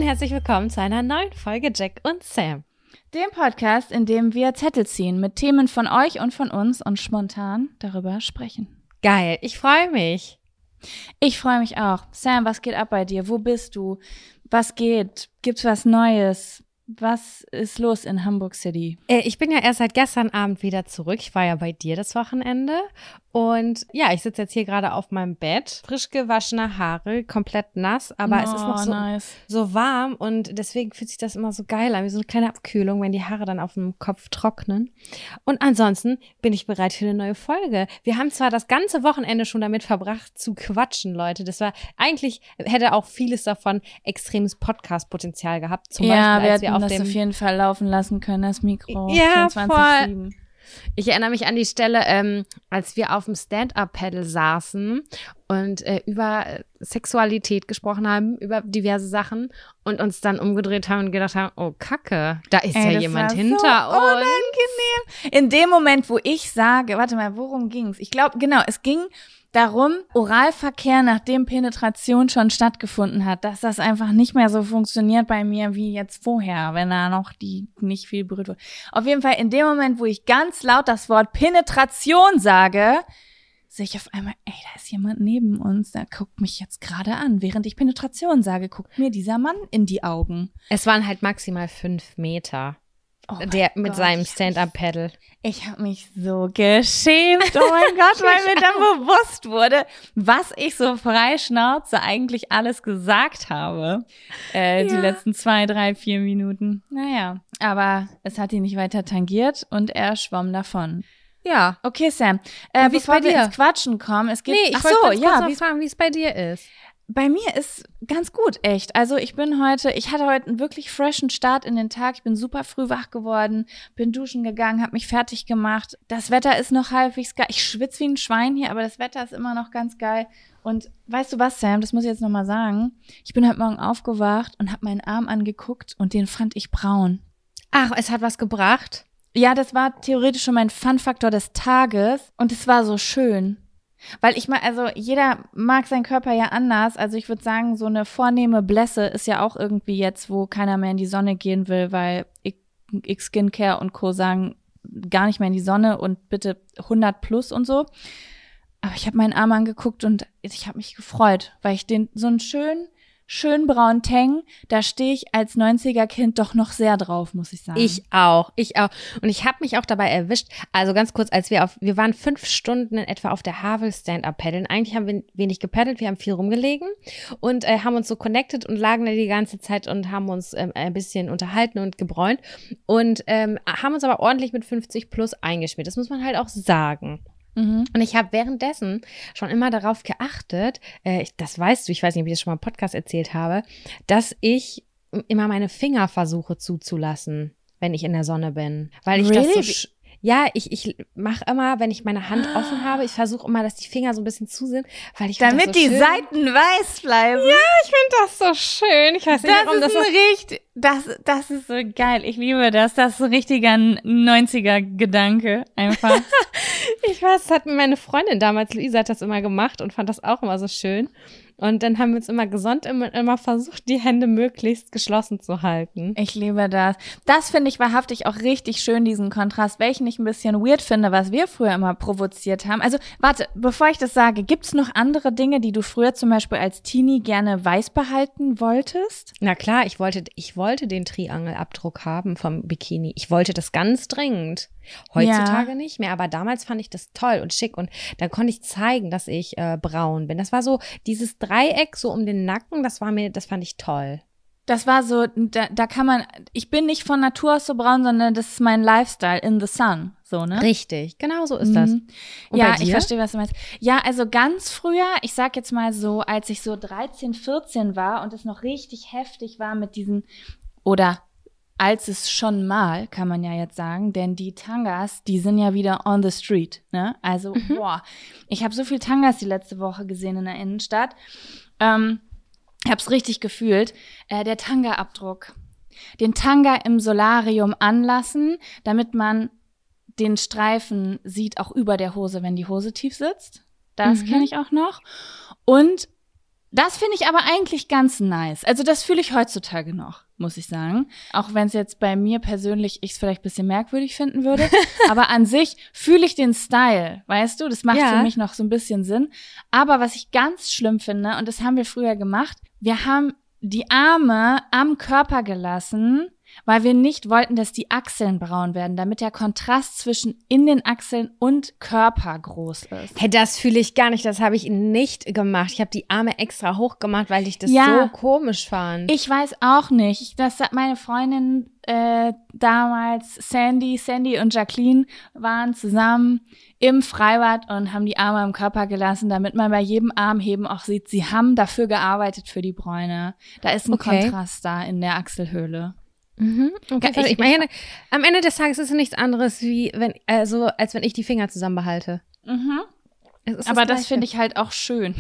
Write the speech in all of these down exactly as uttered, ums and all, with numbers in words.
herzlich willkommen zu einer neuen Folge Jack und Sam. Dem Podcast, in dem wir Zettel ziehen mit Themen von euch und von uns und spontan darüber sprechen. Geil, ich freue mich. Ich freue mich auch. Sam, was geht ab bei dir? Wo bist du? Was geht? Gibt's was Neues? Was ist los in Hamburg City? Äh, ich bin ja erst seit gestern Abend wieder zurück. Ich war ja bei dir das Wochenende. Und ja, ich sitze jetzt hier gerade auf meinem Bett. Frisch gewaschene Haare, komplett nass. Aber oh, es ist noch so, nice. so warm. Und deswegen fühlt sich das immer so geil an. Wie so eine kleine Abkühlung, wenn die Haare dann auf dem Kopf trocknen. Und ansonsten bin ich bereit für eine neue Folge. Wir haben zwar das ganze Wochenende schon damit verbracht zu quatschen, Leute. Das war, eigentlich hätte auch vieles davon extremes Podcast-Potenzial gehabt. Zum ja, Beispiel, als wir wir auf das dem auf jeden Fall laufen lassen können, das Mikro. Ja, vierundzwanzig sieben. Ich erinnere mich an die Stelle, ähm, als wir auf dem Stand-Up-Paddle saßen und äh, über Sexualität gesprochen haben, über diverse Sachen und uns dann umgedreht haben und gedacht haben, oh Kacke, da ist Ey, ja jemand hinter so uns. Unangenehm. In dem Moment, wo ich sage, warte mal, worum ging's? Ich glaube, genau, es ging darum, Oralverkehr, nachdem Penetration schon stattgefunden hat, dass das einfach nicht mehr so funktioniert bei mir wie jetzt vorher, wenn da noch die nicht viel berührt wurde. Auf jeden Fall in dem Moment, wo ich ganz laut das Wort Penetration sage, sehe ich auf einmal, ey, da ist jemand neben uns, der guckt mich jetzt gerade an. Während ich Penetration sage, guckt mir dieser Mann in die Augen. Es waren halt maximal fünf Meter. Oh der mit Gott, seinem Stand-Up-Paddle. Ich habe mich so geschämt, oh mein Gott, weil mir dann bewusst wurde, was ich so frei Schnauze eigentlich alles gesagt habe. Äh, ja. Die letzten zwei, drei, vier Minuten. Naja, aber es hat ihn nicht weiter tangiert und er schwamm davon. Ja. Okay, Sam, äh, wie ist bevor bei wir dir? ins Quatschen kommen, es geht... Nee, ich Ach wollte so, kurz ja, noch wie fragen, wie es bei dir ist. Bei mir ist ganz gut, echt. Also ich bin heute, ich hatte heute einen wirklich freshen Start in den Tag. Ich bin super früh wach geworden, bin duschen gegangen, habe mich fertig gemacht. Das Wetter ist noch halbwegs geil. Ich schwitze wie ein Schwein hier, aber das Wetter ist immer noch ganz geil. Und weißt du was, Sam, das muss ich jetzt nochmal sagen. Ich bin heute Morgen aufgewacht und habe meinen Arm angeguckt und den fand ich braun. Ach, es hat was gebracht? Ja, das war theoretisch schon mein Fun-Faktor des Tages und es war so schön. Weil ich mal, also jeder mag seinen Körper ja anders. Also ich würde sagen, so eine vornehme Blässe ist ja auch irgendwie jetzt, wo keiner mehr in die Sonne gehen will, weil X-Skincare und Co. sagen, gar nicht mehr in die Sonne und bitte hundert plus und so. Aber ich habe meinen Arm angeguckt und ich habe mich gefreut, weil ich den so einen schönen, schön braunen Tang, da stehe ich als neunziger-Kind doch noch sehr drauf, muss ich sagen. Ich auch, ich auch. Und ich habe mich auch dabei erwischt, also ganz kurz, als wir auf, wir waren fünf Stunden in etwa auf der Havel Stand-Up-Paddeln. Eigentlich haben wir wenig gepaddelt, wir haben viel rumgelegen und äh, haben uns so connected und lagen da die ganze Zeit und haben uns ähm, ein bisschen unterhalten und gebräunt und ähm, haben uns aber ordentlich mit fünfzig plus eingeschmiert. Das muss man halt auch sagen. Mhm. Und ich habe währenddessen schon immer darauf geachtet, äh, ich, das weißt du, ich weiß nicht, ob ich das schon mal im Podcast erzählt habe, dass ich immer meine Finger versuche zuzulassen, wenn ich in der Sonne bin. Weil ich Really? das so, sch- ja, ich, ich mache immer, wenn ich meine Hand offen habe, ich versuche immer, dass die Finger so ein bisschen zu sind, weil ich Damit das so die schön. Seiten weiß bleiben. Ja, ich finde das so schön. Ich weiß nicht, Das warum ist das ein so richtig, das, das ist so geil. Ich liebe das. Das ist so ein richtiger neunziger-Gedanke einfach. Ich weiß, das hat mir meine Freundin damals, Luisa, hat das immer gemacht und fand das auch immer so schön. Und dann haben wir uns immer gesund immer, immer versucht, die Hände möglichst geschlossen zu halten. Ich liebe das. Das finde ich wahrhaftig auch richtig schön, diesen Kontrast, welchen ich ein bisschen weird finde, was wir früher immer provoziert haben. Also warte, bevor ich das sage, gibt's noch andere Dinge, die du früher zum Beispiel als Teenie gerne weiß behalten wolltest? Na klar, ich wollte, ich wollte den Triangelabdruck haben vom Bikini. Ich wollte das ganz dringend. Heutzutage Ja. nicht mehr, aber damals fand ich das toll und schick und dann konnte ich zeigen, dass ich äh, braun bin. Das war so dieses Dreieck so um den Nacken, das war mir, das fand ich toll. Das war so, da, da kann man, ich bin nicht von Natur aus so braun, sondern das ist mein Lifestyle in the sun, so, ne? Richtig, genau so ist das. Mhm. Und Ja, bei dir? ich verstehe, was du meinst. Ja, also ganz früher, ich sag jetzt mal so, als ich so dreizehn, vierzehn war und es noch richtig heftig war mit diesen, oder als es schon mal, kann man ja jetzt sagen, denn die Tangas, die sind ja wieder on the street, ne? Also, Mhm. boah, ich habe so viel Tangas die letzte Woche gesehen in der Innenstadt. Ähm, ich hab's richtig gefühlt. Äh, der Tanga-Abdruck. Den Tanga im Solarium anlassen, damit man den Streifen sieht, auch über der Hose, wenn die Hose tief sitzt. Das Mhm. kenne ich auch noch. Und Das finde ich aber eigentlich ganz nice. Also das fühle ich heutzutage noch, muss ich sagen. Auch wenn es jetzt bei mir persönlich ich es vielleicht ein bisschen merkwürdig finden würde. Aber an sich fühle ich den Style, weißt du? Das macht Ja. für mich noch so ein bisschen Sinn. Aber was ich ganz schlimm finde, und das haben wir früher gemacht, wir haben die Arme am Körper gelassen, weil wir nicht wollten, dass die Achseln braun werden, damit der Kontrast zwischen in den Achseln und Körper groß ist. Hey, das fühle ich gar nicht, das habe ich nicht gemacht. Ich habe die Arme extra hoch gemacht, weil ich das Ja. so komisch fand. Ich weiß auch nicht. Ich, das hat meine Freundin äh, damals, Sandy, Sandy und Jacqueline waren zusammen im Freibad und haben die Arme am Körper gelassen, damit man bei jedem Armheben auch sieht, sie haben dafür gearbeitet für die Bräune. Da ist ein Okay. Kontrast da in der Achselhöhle. Mhm. Okay, Ja, ich- ich, meine, am Ende des Tages ist es nichts anderes, wie wenn, also, als wenn ich die Finger zusammenbehalte. Mhm. Es ist Aber das Gleiche. finde ich halt auch schön.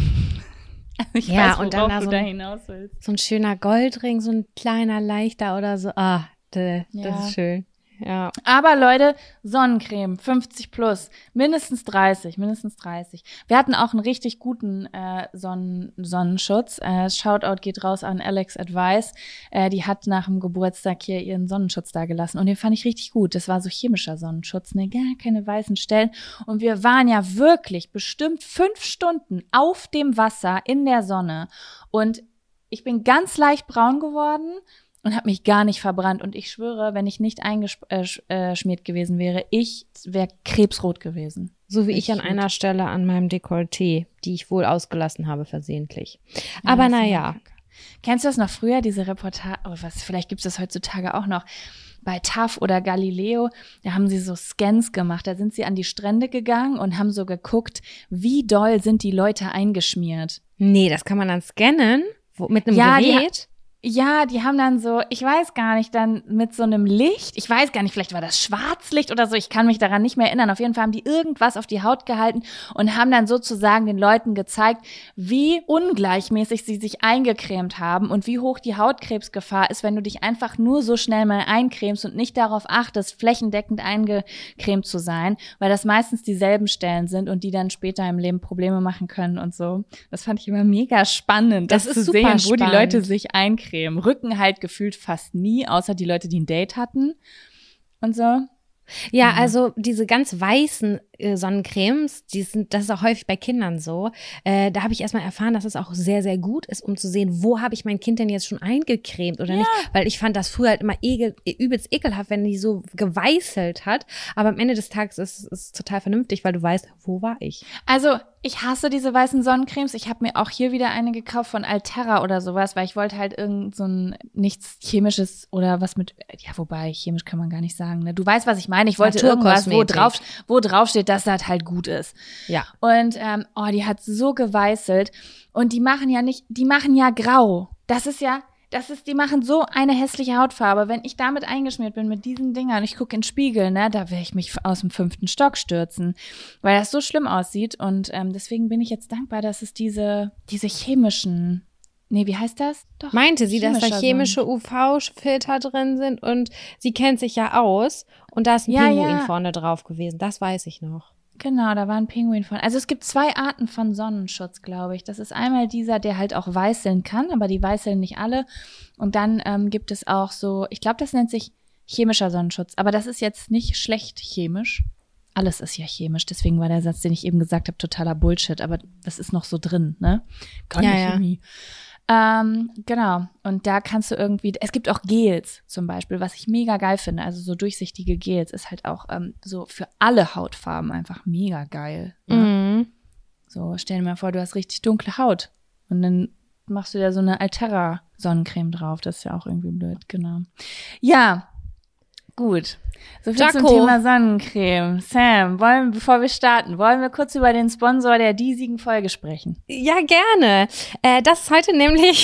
Also ich Ja, weiß, und worauf dann da du so da ein- hinaus willst. So ein schöner Goldring, so ein kleiner, leichter oder so. Ah, dä, das Ja. ist schön. Ja. Aber Leute, Sonnencreme, fünfzig plus, mindestens dreißig, mindestens dreißig. Wir hatten auch einen richtig guten äh, Sonnen Sonnenschutz. Äh, Shoutout geht raus an Alex Advice. Äh, die hat nach dem Geburtstag hier ihren Sonnenschutz da gelassen und den fand ich richtig gut. Das war so chemischer Sonnenschutz, ne, gar keine weißen Stellen. Und wir waren ja wirklich bestimmt fünf Stunden auf dem Wasser in der Sonne und ich bin ganz leicht braun geworden und habe mich gar nicht verbrannt. Und ich schwöre, wenn ich nicht eingeschmiert gewesen wäre, ich wäre krebsrot gewesen. So wie ich Richtig an gut. einer Stelle an meinem Dekolleté, die ich wohl ausgelassen habe, versehentlich. Ja, Aber das ist naja. immer kacke. Kennst du das noch früher, diese Reportage, oh, was, vielleicht gibt es das heutzutage auch noch, bei T A F oder Galileo, da haben sie so Scans gemacht, da sind sie an die Strände gegangen und haben so geguckt, wie doll sind die Leute eingeschmiert. Nee, das kann man dann scannen, wo, mit einem Ja, die Gerät. Ja, die haben dann so, ich weiß gar nicht, dann mit so einem Licht, ich weiß gar nicht, vielleicht war das Schwarzlicht oder so, ich kann mich daran nicht mehr erinnern. Auf jeden Fall haben die irgendwas auf die Haut gehalten und haben dann sozusagen den Leuten gezeigt, wie ungleichmäßig sie sich eingecremt haben und wie hoch die Hautkrebsgefahr ist, wenn du dich einfach nur so schnell mal eincremst und nicht darauf achtest, flächendeckend eingecremt zu sein, weil das meistens dieselben Stellen sind und die dann später im Leben Probleme machen können und so. Das fand ich immer mega spannend, das, Das zu ist sehen, super wo die spannend. Leute sich eincremen. Rücken halt gefühlt fast nie, außer die Leute, die ein Date hatten und so. Ja, also diese ganz weißen äh, Sonnencremes, die sind, das ist auch häufig bei Kindern so. Äh, da habe ich erstmal erfahren, dass es auch sehr, sehr gut ist, um zu sehen, wo habe ich mein Kind denn jetzt schon eingecremt oder nicht. Weil ich fand das früher halt immer ekel, übelst ekelhaft, wenn die so geweißelt hat. Aber am Ende des Tages ist es total vernünftig, weil du weißt, wo war ich. Also ich hasse diese weißen Sonnencremes. Ich habe mir auch hier wieder eine gekauft von Alterra oder sowas, weil ich wollte halt irgend so ein nichts Chemisches oder was mit, ja, wobei chemisch kann man gar nicht sagen. Ne? Du weißt, was ich meine. Ich wollte irgendwas, wo Naturkosmetik. drauf, wo drauf steht, dass das halt gut ist. Ja. Und ähm, oh, die hat so geweißelt und die machen ja nicht, die machen ja grau. Das ist ja, das ist, die machen so eine hässliche Hautfarbe. Wenn ich damit eingeschmiert bin mit diesen Dingern, ich gucke in den Spiegel, ne, da werde ich mich aus dem fünften Stock stürzen, weil das so schlimm aussieht. Und ähm, deswegen bin ich jetzt dankbar, dass es diese, diese chemischen, nee, wie heißt das? Doch. Meinte sie, dass da chemischer chemische U V-Filter drin sind und sie kennt sich ja aus und da ist ein Ja, Pinguin ja. vorne drauf gewesen. Das weiß ich noch. Genau, da war ein Pinguin von. Also es gibt zwei Arten von Sonnenschutz, glaube ich. Das ist einmal dieser, der halt auch weißeln kann, aber die weißeln nicht alle. Und dann ähm, gibt es auch so, ich glaube, das nennt sich chemischer Sonnenschutz. Aber das ist jetzt nicht schlecht chemisch. Alles ist ja chemisch. Deswegen war der Satz, den ich eben gesagt habe, totaler Bullshit. Aber das ist noch so drin, ne? Keine Ja, ja. Chemie. Ähm, genau. Und da kannst du irgendwie, es gibt auch Gels zum Beispiel, was ich mega geil finde. Also so durchsichtige Gels ist halt auch ähm, so für alle Hautfarben einfach mega geil. Ne? Mhm. So, stell dir mal vor, du hast richtig dunkle Haut. Und dann machst du da so eine Altera Sonnencreme drauf. Das ist ja auch irgendwie blöd, genau. Ja, gut. So viel zum Jaco. Thema Sonnencreme. Sam, wollen, bevor wir starten, wollen wir kurz über den Sponsor der diesigen Folge sprechen? Ja, gerne. Äh, das ist heute nämlich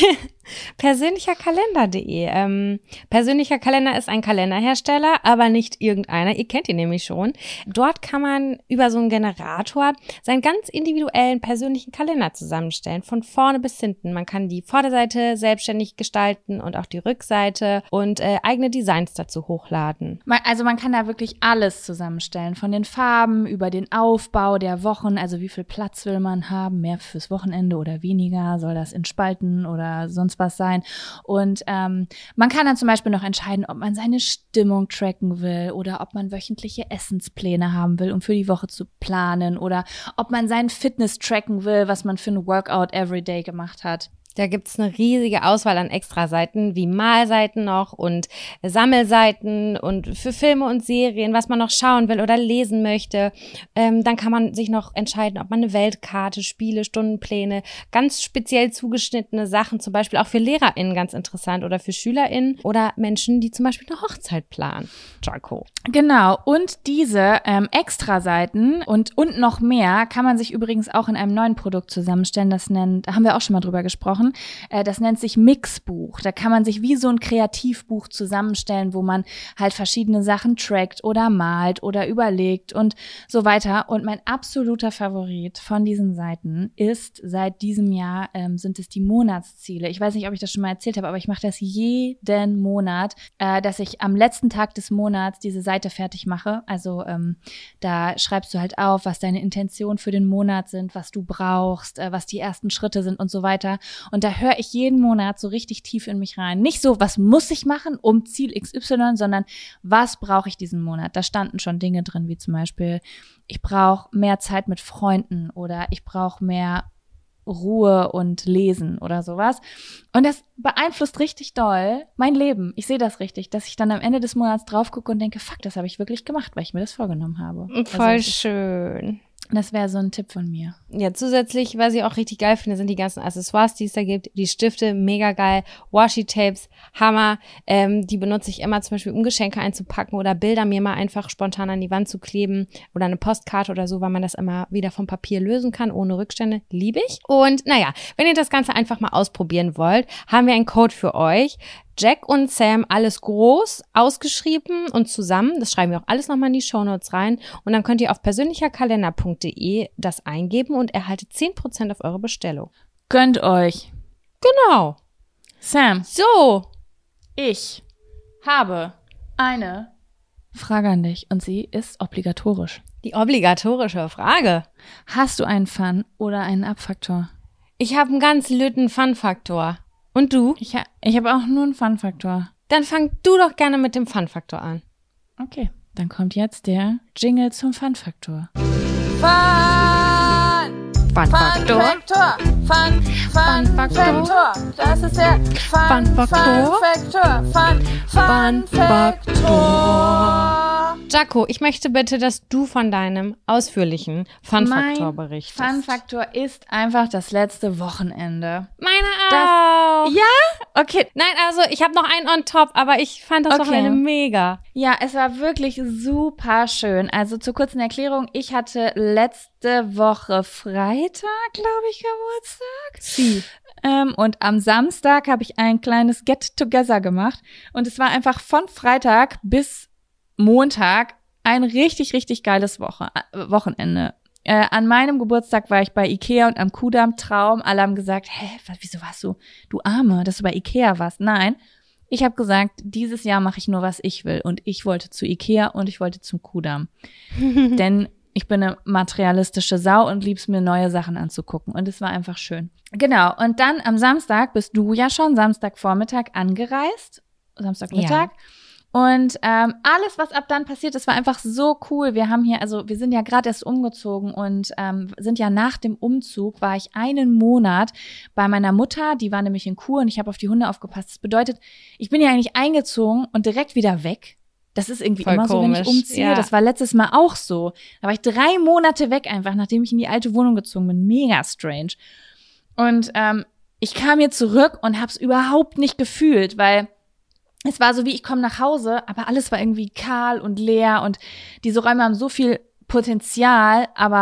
Persönlicherkalender punkt de. Ähm, Persönlicher Kalender ist ein Kalenderhersteller, aber nicht irgendeiner. Ihr kennt ihn nämlich schon. Dort kann man über so einen Generator seinen ganz individuellen persönlichen Kalender zusammenstellen, von vorne bis hinten. Man kann die Vorderseite selbstständig gestalten und auch die Rückseite und äh, eigene Designs dazu hochladen. Also man kann da wirklich alles zusammenstellen, von den Farben über den Aufbau der Wochen, also wie viel Platz will man haben, mehr fürs Wochenende oder weniger, soll das in Spalten oder sonst was sein. Und ähm, man kann dann zum Beispiel noch entscheiden, ob man seine Stimmung tracken will oder ob man wöchentliche Essenspläne haben will, um für die Woche zu planen oder ob man seinen Fitness tracken will, was man für ein Workout everyday gemacht hat. Da gibt's eine riesige Auswahl an Extraseiten, wie Malseiten noch und Sammelseiten und für Filme und Serien, was man noch schauen will oder lesen möchte. Ähm, dann kann man sich noch entscheiden, ob man eine Weltkarte, Spiele, Stundenpläne, ganz speziell zugeschnittene Sachen, zum Beispiel auch für LehrerInnen ganz interessant oder für SchülerInnen oder Menschen, die zum Beispiel eine Hochzeit planen. Jaco. Genau, und diese ähm, Extraseiten und, und noch mehr kann man sich übrigens auch in einem neuen Produkt zusammenstellen. Das nennt, da haben wir auch schon mal drüber gesprochen. Das nennt sich Mixbuch. Da kann man sich wie so ein Kreativbuch zusammenstellen, wo man halt verschiedene Sachen trackt oder malt oder überlegt und so weiter. Und mein absoluter Favorit von diesen Seiten ist, seit diesem Jahr ähm, sind es die Monatsziele. Ich weiß nicht, ob ich das schon mal erzählt habe, aber ich mache das jeden Monat, äh, dass ich am letzten Tag des Monats diese Seite fertig mache. Also ähm, da schreibst du halt auf, was deine Intentionen für den Monat sind, was du brauchst, äh, was die ersten Schritte sind und so weiter. Und da höre ich jeden Monat so richtig tief in mich rein. Nicht so, was muss ich machen um Ziel X Y, sondern was brauche ich diesen Monat? Da standen schon Dinge drin, wie zum Beispiel, ich brauche mehr Zeit mit Freunden oder ich brauche mehr Ruhe und Lesen oder sowas. Und das beeinflusst richtig doll mein Leben. Ich sehe das richtig, dass ich dann am Ende des Monats drauf gucke und denke, fuck, das habe ich wirklich gemacht, weil ich mir das vorgenommen habe. Voll also, schön. Das wäre so ein Tipp von mir. Ja, zusätzlich, was ich auch richtig geil finde, sind die ganzen Accessoires, die es da gibt. Die Stifte, mega geil. Washi-Tapes, Hammer. Ähm, die benutze ich immer zum Beispiel, um Geschenke einzupacken oder Bilder mir mal einfach spontan an die Wand zu kleben oder eine Postkarte oder so, weil man das immer wieder vom Papier lösen kann, ohne Rückstände. Liebe ich. Und naja, wenn ihr das Ganze einfach mal ausprobieren wollt, haben wir einen Code für euch. Jack und Sam, alles groß, ausgeschrieben und zusammen. Das schreiben wir auch alles nochmal in die Shownotes rein. Und dann könnt ihr auf persönlicherkalender punkt de das eingeben und erhaltet zehn Prozent auf eure Bestellung. Gönnt euch. Genau. Sam. So. Ich habe eine Frage an dich und sie ist obligatorisch. Die obligatorische Frage. Hast du einen Fun- oder einen Abfaktor? Ich habe einen ganz lütten Fun-Faktor. Und du? Ich, ha- ich habe auch nur einen Fun-Faktor. Dann fang du doch gerne mit dem Fun-Faktor an. Okay, dann kommt jetzt der Jingle zum Fun-Faktor. Fun! Fun-Faktor. Fun-Faktor! Fun, Fun, Faktor! Das ist der Fun, Fun-Faktor. Fun-Faktor! Fun, Fun, Faktor! Jaco, ich möchte bitte, dass du von deinem ausführlichen Fun-Faktor Mein berichtest. Fun-Faktor ist einfach das letzte Wochenende. Meine Das- auch. Ja? Okay. Nein, also ich habe noch einen on top, aber ich fand das Okay. Wochenende mega. Ja, es war wirklich super schön. Also zur kurzen Erklärung, ich hatte letzte Woche Freitag, glaube ich, Geburtstag. Sie. Ähm, und am Samstag habe ich ein kleines Get-Together gemacht. Und es war einfach von Freitag bis Montag ein richtig, richtig geiles Woche, äh, Wochenende. Äh, an meinem Geburtstag war ich bei Ikea und am Kudamm Traum. Alle haben gesagt, hä, was, wieso warst du, du Arme, dass du bei Ikea warst? Nein, ich habe gesagt, dieses Jahr mache ich nur, was ich will. Und ich wollte zu Ikea und ich wollte zum Kudamm. Denn ich bin eine materialistische Sau und lieb's mir, neue Sachen anzugucken. Und es war einfach schön. Genau, und dann am Samstag bist du ja schon Samstagvormittag angereist. Samstagmittag. Ja. Und ähm, alles, was ab dann passiert ist, war einfach so cool. Wir haben hier, also wir sind ja gerade erst umgezogen und ähm, sind ja nach dem Umzug, war ich einen Monat bei meiner Mutter, die war nämlich in Kur und ich habe auf die Hunde aufgepasst. Das bedeutet, ich bin ja eigentlich eingezogen und direkt wieder weg. Das ist irgendwie Voll immer so, wenn ich komisch, umziehe. ja. Das war letztes Mal auch so. Da war ich drei Monate weg einfach, nachdem ich in die alte Wohnung gezogen bin. Mega strange. Und ähm, ich kam hier zurück und habe es überhaupt nicht gefühlt, weil es war so wie, ich komme nach Hause, aber alles war irgendwie kahl und leer und diese Räume haben so viel Potenzial, aber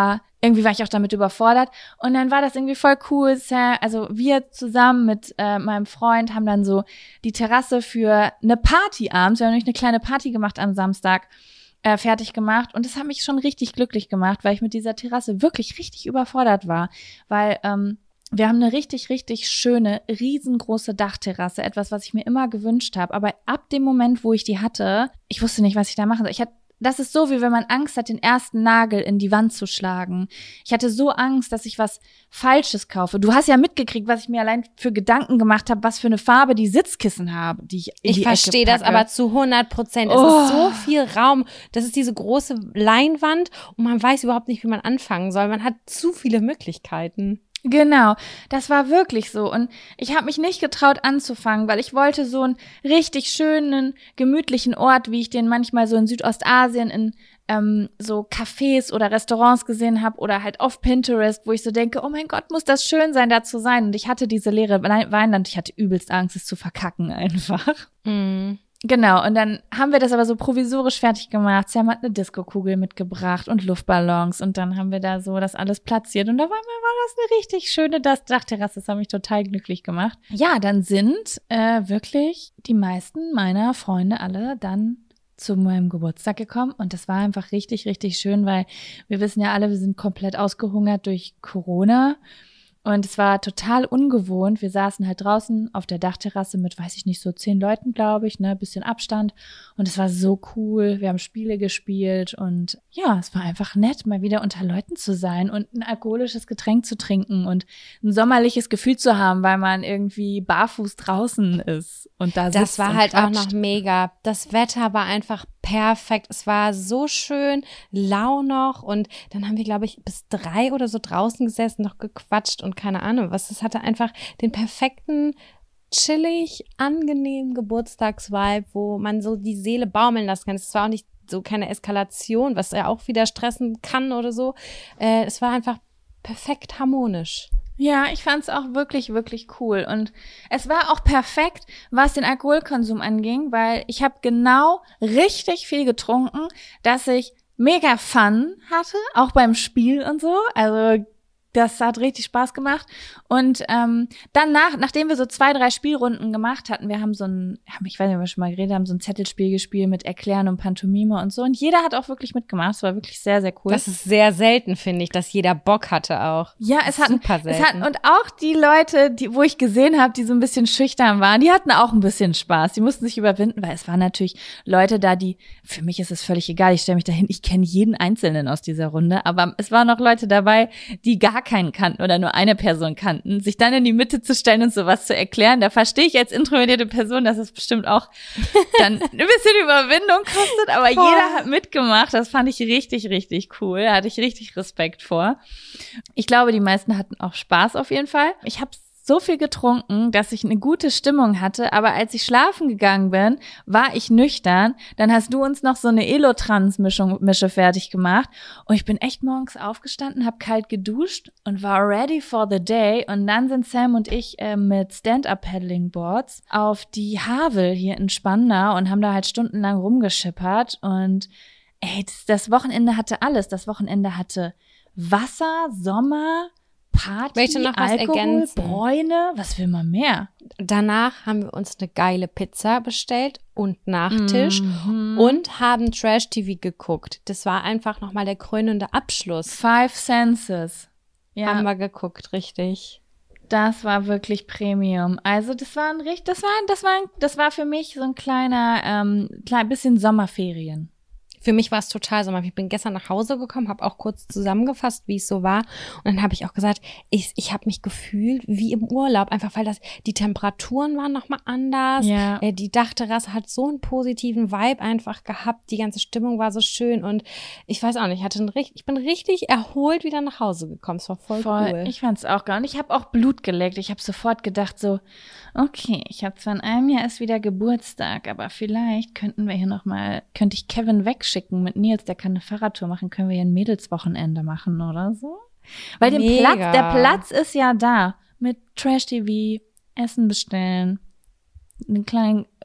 irgendwie war ich auch damit überfordert. Und dann war das irgendwie voll cool. Also wir zusammen mit äh, meinem Freund haben dann so die Terrasse für eine Party abends, wir haben nämlich eine kleine Party gemacht am Samstag, äh, fertig gemacht. Und das hat mich schon richtig glücklich gemacht, weil ich mit dieser Terrasse wirklich richtig überfordert war. Weil ähm, wir haben eine richtig, richtig schöne, riesengroße Dachterrasse. Etwas, was ich mir immer gewünscht habe. Aber ab dem Moment, wo ich die hatte, ich wusste nicht, was ich da machen soll. Ich hatte Das ist so, wie wenn man Angst hat, den ersten Nagel in die Wand zu schlagen. Ich hatte so Angst, dass ich was Falsches kaufe. Du hast ja mitgekriegt, was ich mir allein für Gedanken gemacht habe, was für eine Farbe die Sitzkissen haben, die ich in Ich die verstehe Ecke das packe. aber zu hundert Prozent. Es Oh. ist so viel Raum. Das ist diese große Leinwand und man weiß überhaupt nicht, wie man anfangen soll. Man hat zu viele Möglichkeiten. Genau, das war wirklich so. Und ich habe mich nicht getraut anzufangen, weil ich wollte so einen richtig schönen, gemütlichen Ort, wie ich den manchmal so in Südostasien in ähm, so Cafés oder Restaurants gesehen habe oder halt auf Pinterest, wo ich so denke, oh mein Gott, muss das schön sein, da zu sein. Und ich hatte diese leere Weinland, ich hatte übelst Angst, es zu verkacken einfach. Mhm. Genau, und dann haben wir das aber so provisorisch fertig gemacht. Sam hat eine Diskokugel mitgebracht und Luftballons und dann haben wir da so das alles platziert und da war, war das eine richtig schöne Dachterrasse. Das hat mich total glücklich gemacht. Ja, dann sind äh, wirklich die meisten meiner Freunde alle dann zu meinem Geburtstag gekommen und das war einfach richtig, richtig schön, weil wir wissen ja alle, wir sind komplett ausgehungert durch Corona. Und es war total ungewohnt. Wir saßen halt draußen auf der Dachterrasse mit, weiß ich nicht, so zehn Leuten, glaube ich, ne, bisschen Abstand. Und es war so cool. Wir haben Spiele gespielt und ja, es war einfach nett, mal wieder unter Leuten zu sein und ein alkoholisches Getränk zu trinken und ein sommerliches Gefühl zu haben, weil man irgendwie barfuß draußen ist und da sitzt Das war und halt auch quatscht. noch mega. Das Wetter war einfach perfekt. Es war so schön, lau noch und dann haben wir, glaube ich, bis drei oder so draußen gesessen, noch gequatscht und keine Ahnung was. Es hatte einfach den perfekten, chillig, angenehmen Geburtstagsvibe, wo man so die Seele baumeln lassen kann. Es war auch nicht so keine Eskalation, was ja auch wieder stressen kann oder so. Äh, es war einfach perfekt harmonisch. Ja, ich fand's auch wirklich, wirklich cool. Und es war auch perfekt, was den Alkoholkonsum anging, weil ich habe genau richtig viel getrunken, dass ich mega Fun hatte, auch beim Spiel und so. Also das hat richtig Spaß gemacht. Und ähm, danach, nachdem wir so zwei, drei Spielrunden gemacht hatten, wir haben so ein, ich weiß nicht, ob wir schon mal geredet haben, so ein Zettelspiel gespielt mit Erklären und Pantomime und so. Und jeder hat auch wirklich mitgemacht. Es war wirklich sehr, sehr cool. Das ist sehr selten, finde ich, dass jeder Bock hatte auch. Ja, es hat, Super selten. es hat, und auch die Leute, die, wo ich gesehen habe, die so ein bisschen schüchtern waren, die hatten auch ein bisschen Spaß. Die mussten sich überwinden, weil es waren natürlich Leute da, die, für mich ist es völlig egal, ich stelle mich dahin, ich kenne jeden Einzelnen aus dieser Runde, aber es waren auch Leute dabei, die gar keinen kannten oder nur eine Person kannten, sich dann in die Mitte zu stellen und sowas zu erklären, da verstehe ich als introvertierte Person, dass es bestimmt auch dann ein bisschen Überwindung kostet, aber Voll. jeder hat mitgemacht, das fand ich richtig, richtig cool, da hatte ich richtig Respekt vor. Ich glaube, die meisten hatten auch Spaß auf jeden Fall. Ich habe so viel getrunken, dass ich eine gute Stimmung hatte, aber als ich schlafen gegangen bin, war ich nüchtern. Dann hast du uns noch so eine Elotrans-Mischung Mische fertig gemacht und ich bin echt morgens aufgestanden, habe kalt geduscht und war ready for the day und dann sind Sam und ich äh, mit Stand-Up-Paddling-Boards auf die Havel hier in Spandau und haben da halt stundenlang rumgeschippert und ey, das, das Wochenende hatte alles. Das Wochenende hatte Wasser, Sommer, Party, Möchte noch was Alkohol, ergänzen. Bräune, was will man mehr? Danach haben wir uns eine geile Pizza bestellt und Nachtisch Mhm. und haben Trash-T V geguckt. Das war einfach nochmal der krönende Abschluss. Five Senses. Ja, Haben wir geguckt, richtig. das war wirklich Premium. Also das war ein richtig, das war, das war, das war für mich so ein kleiner, ähm, klein bisschen Sommerferien. Für mich war es total Sommer. Ich bin gestern nach Hause gekommen, habe auch kurz zusammengefasst, wie es so war. Und dann habe ich auch gesagt, ich, ich habe mich gefühlt wie im Urlaub, einfach weil das die Temperaturen waren nochmal anders. Ja. Äh, die Dachterrasse hat so einen positiven Vibe einfach gehabt. Die ganze Stimmung war so schön und ich weiß auch nicht, ich hatte einen, richt- ich bin richtig erholt wieder nach Hause gekommen. Es war voll, cool. Ich fand's auch geil. Und ich habe auch Blut geleckt. Ich habe sofort gedacht so, okay, ich habe zwar in einem Jahr erst wieder Geburtstag, aber vielleicht könnten wir hier noch mal, könnte ich Kevin wegschicken mit Nils, der kann eine Fahrradtour machen, können wir hier ein Mädelswochenende machen oder so. Weil den Mega. Platz, der Platz ist ja da. Mit Trash-T V, Essen bestellen, einen kleinen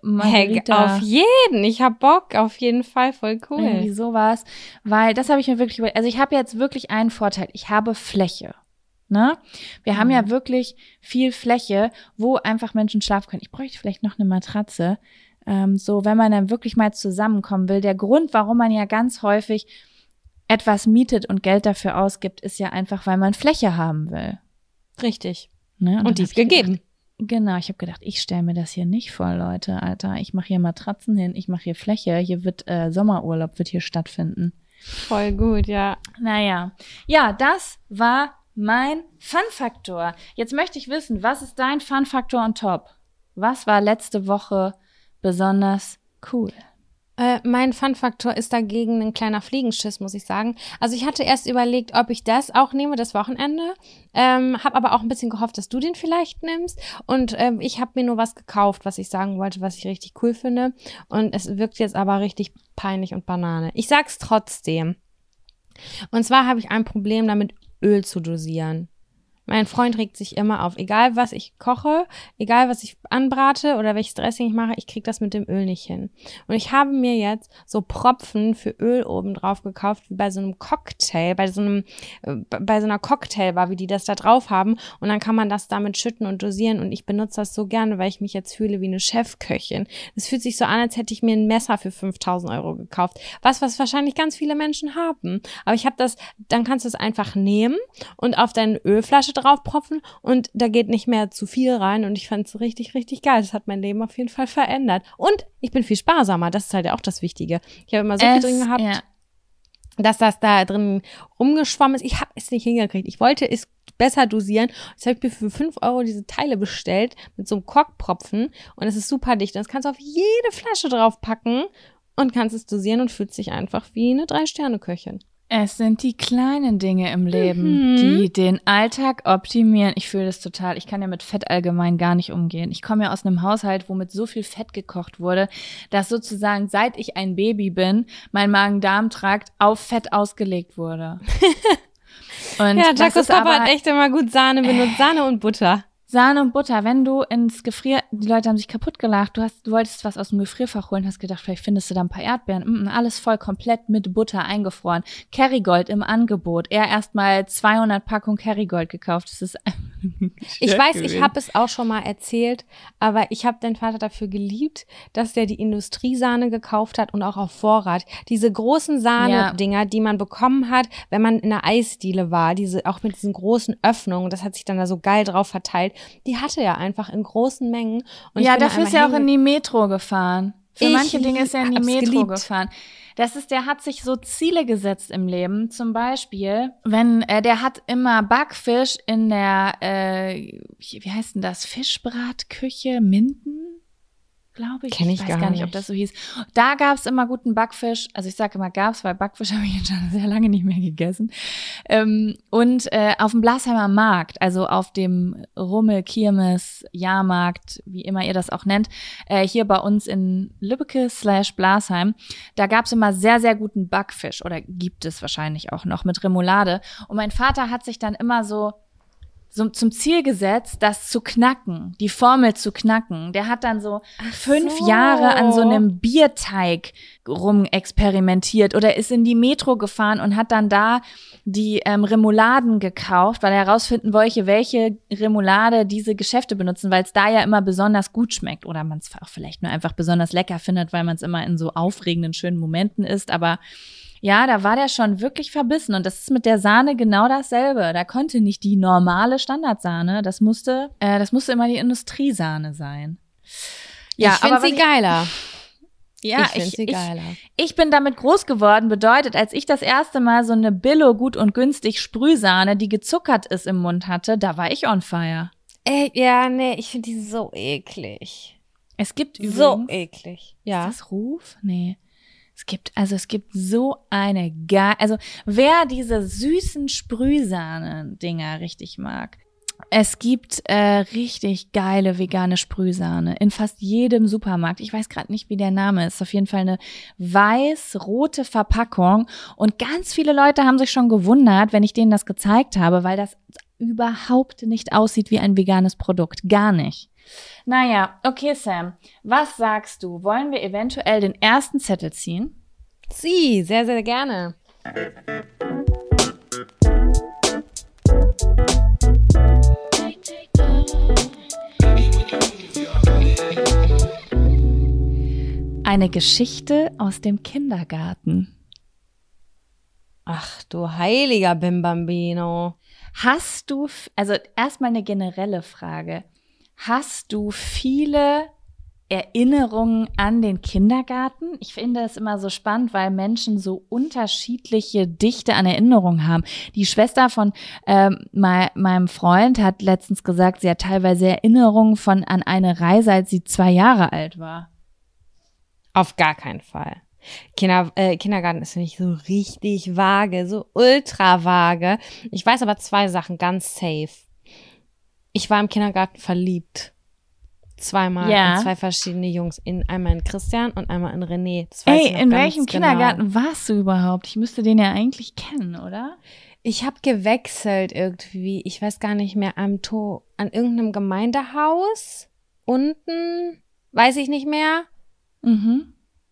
Margarita. Hey, auf jeden. Ich hab Bock. Auf jeden Fall. Voll cool. Irgendwie sowas. Weil das habe ich mir wirklich überlegt. Also ich habe jetzt wirklich einen Vorteil. Ich habe Fläche. Ne? Wir mhm. haben ja wirklich viel Fläche, wo einfach Menschen schlafen können. Ich bräuchte vielleicht noch eine Matratze. Ähm, so, wenn man dann wirklich mal zusammenkommen will. Der Grund, warum man ja ganz häufig etwas mietet und Geld dafür ausgibt, ist ja einfach, weil man Fläche haben will. Richtig. Ne? Und, und die ist gegeben. Gedacht, genau, ich habe gedacht, ich stelle mir das hier nicht vor, Leute, Alter. Ich mache hier Matratzen hin, ich mache hier Fläche, hier wird äh, Sommerurlaub, wird hier stattfinden. Voll gut, ja. Naja, ja, das war mein Fun-Faktor. Jetzt möchte ich wissen, was ist dein Fun-Faktor on top? Was war letzte Woche besonders cool? Äh, mein Fun-Faktor ist dagegen ein kleiner Fliegenschiss, muss ich sagen. Also ich hatte erst überlegt, ob ich das auch nehme, das Wochenende, ähm, habe aber auch ein bisschen gehofft, dass du den vielleicht nimmst. Und ähm, ich habe mir nur was gekauft, was ich sagen wollte, was ich richtig cool finde. Und es wirkt jetzt aber richtig peinlich und Banane. Ich sag's trotzdem. Und zwar habe ich ein Problem damit, Öl zu dosieren. Mein Freund regt sich immer auf. Egal, was ich koche, egal, was ich anbrate oder welches Dressing ich mache, ich kriege das mit dem Öl nicht hin. Und ich habe mir jetzt so Propfen für Öl oben drauf gekauft, wie bei so einem Cocktail, bei so einem, äh, bei so einer Cocktailbar, wie die das da drauf haben. Und dann kann man das damit schütten und dosieren. Und ich benutze das so gerne, weil ich mich jetzt fühle wie eine Chefköchin. Es fühlt sich so an, als hätte ich mir ein Messer für fünftausend Euro gekauft. Was, was wahrscheinlich ganz viele Menschen haben. Aber ich habe das, dann kannst du es einfach nehmen und auf deine Ölflasche draufpropfen und da geht nicht mehr zu viel rein und ich fand es richtig, richtig geil. Das hat mein Leben auf jeden Fall verändert. Und ich bin viel sparsamer, das ist halt ja auch das Wichtige. Ich habe immer so viel es, drin gehabt, ja. dass das da drin rumgeschwommen ist. Ich habe es nicht hingekriegt. Ich wollte es besser dosieren. Jetzt habe ich mir für fünf Euro diese Teile bestellt mit so einem Korkpropfen und es ist super dicht. Und das kannst du auf jede Flasche draufpacken und kannst es dosieren und fühlt sich einfach wie eine Drei-Sterne-Köchin. Es sind die kleinen Dinge im Leben, mhm. die den Alltag optimieren. Ich fühle das total. Ich kann ja mit Fett allgemein gar nicht umgehen. Ich komme ja aus einem Haushalt, wo mit so viel Fett gekocht wurde, dass sozusagen seit ich ein Baby bin, mein Magen-Darm-Trakt auf Fett ausgelegt wurde. Und ja, Jacos Papa hat echt immer gut Sahne benutzt. Sahne und Butter. Sahne und Butter, wenn du ins Gefrier, die Leute haben sich kaputt gelacht, du hast, du wolltest was aus dem Gefrierfach holen, hast gedacht, vielleicht findest du da ein paar Erdbeeren, mm, alles voll komplett mit Butter eingefroren. Kerrygold im Angebot, er erstmal zweihundert Packungen Kerrygold gekauft, das ist ich weiß, gewesen. Ich habe es auch schon mal erzählt, aber ich habe deinen Vater dafür geliebt, dass der die Industriesahne gekauft hat und auch auf Vorrat. Diese großen Sahne-Dinger, ja. die man bekommen hat, wenn man in einer Eisdiele war, diese auch mit diesen großen Öffnungen, das hat sich dann da so geil drauf verteilt, die hatte er einfach in großen Mengen. Und ja, dafür ist er auch in die Metro gefahren. Für ich manche Dinge ist er in die Metro geliebt. gefahren. Das ist, der hat sich so Ziele gesetzt im Leben. Zum Beispiel, wenn äh, der hat immer Backfisch in der, äh, wie heißt denn das, Fischbratküche Minden? Glaube ich. Kenn ich, ich weiß gar, gar nicht, nicht, ob das so hieß. Da gab's immer guten Backfisch. Also ich sage immer gab's, weil Backfisch habe ich jetzt schon sehr lange nicht mehr gegessen. Ähm, und äh, auf dem Blasheimer Markt, also auf dem Rummel, Kirmes, Jahrmarkt, wie immer ihr das auch nennt, äh, hier bei uns in Lübbecke slash Blasheim, da gab's immer sehr, sehr guten Backfisch. Oder gibt es wahrscheinlich auch noch mit Remoulade. Und mein Vater hat sich dann immer so so zum Ziel gesetzt, das zu knacken, die Formel zu knacken. Der hat dann so Ach fünf so. Jahre an so einem Bierteig rumexperimentiert oder ist in die Metro gefahren und hat dann da die ähm, Remouladen gekauft, weil er herausfinden wollte, welche Remoulade diese Geschäfte benutzen, weil es da ja immer besonders gut schmeckt oder man es auch vielleicht nur einfach besonders lecker findet, weil man es immer in so aufregenden, schönen Momenten isst, aber ja, da war der schon wirklich verbissen und das ist mit der Sahne genau dasselbe. Da konnte nicht die normale Standardsahne, das musste, äh, das musste immer die Industriesahne sein. Ja, ich finde sie ich, geiler. Ja, ich finde sie ich, geiler. Ich, ich bin damit groß geworden, bedeutet, als ich das erste Mal so eine Billo gut und günstig Sprühsahne, die gezuckert ist, im Mund hatte, da war ich on fire. Ey, ja, nee, ich finde die so eklig. Es gibt übrigens, so eklig. Ja. Ist das Ruf? Nee. Es gibt, also es gibt so eine geil, also wer diese süßen Sprühsahnen-Dinger richtig mag, es gibt äh, richtig geile vegane Sprühsahne in fast jedem Supermarkt. Ich weiß gerade nicht, wie der Name ist. Auf jeden Fall eine weiß-rote Verpackung und ganz viele Leute haben sich schon gewundert, wenn ich denen das gezeigt habe, weil das überhaupt nicht aussieht wie ein veganes Produkt. Gar nicht. Naja, okay, Sam. Was sagst du? Wollen wir eventuell den ersten Zettel ziehen? Sie, sehr, sehr gerne. Eine Geschichte aus dem Kindergarten. Ach du heiliger Bimbambino. Hast du, also erstmal eine generelle Frage. Hast du viele Erinnerungen an den Kindergarten? Ich finde es immer so spannend, weil Menschen so unterschiedliche Dichte an Erinnerungen haben. Die Schwester von ähm, mein, meinem Freund hat letztens gesagt, sie hat teilweise Erinnerungen von an eine Reise, als sie zwei Jahre alt war. Auf gar keinen Fall. Kinder, äh, Kindergarten ist nicht so richtig vage, so ultra vage. Ich weiß aber zwei Sachen ganz safe. Ich war im Kindergarten verliebt. Zweimal Ja. in zwei verschiedene Jungs. In, einmal in Christian und einmal in René. Das weiß Ey, ich noch in ganz welchem genau. Kindergarten warst du überhaupt? Ich müsste den ja eigentlich kennen, oder? Ich habe gewechselt irgendwie. Ich weiß gar nicht mehr, am To- an irgendeinem Gemeindehaus. Unten, weiß ich nicht mehr. Mhm.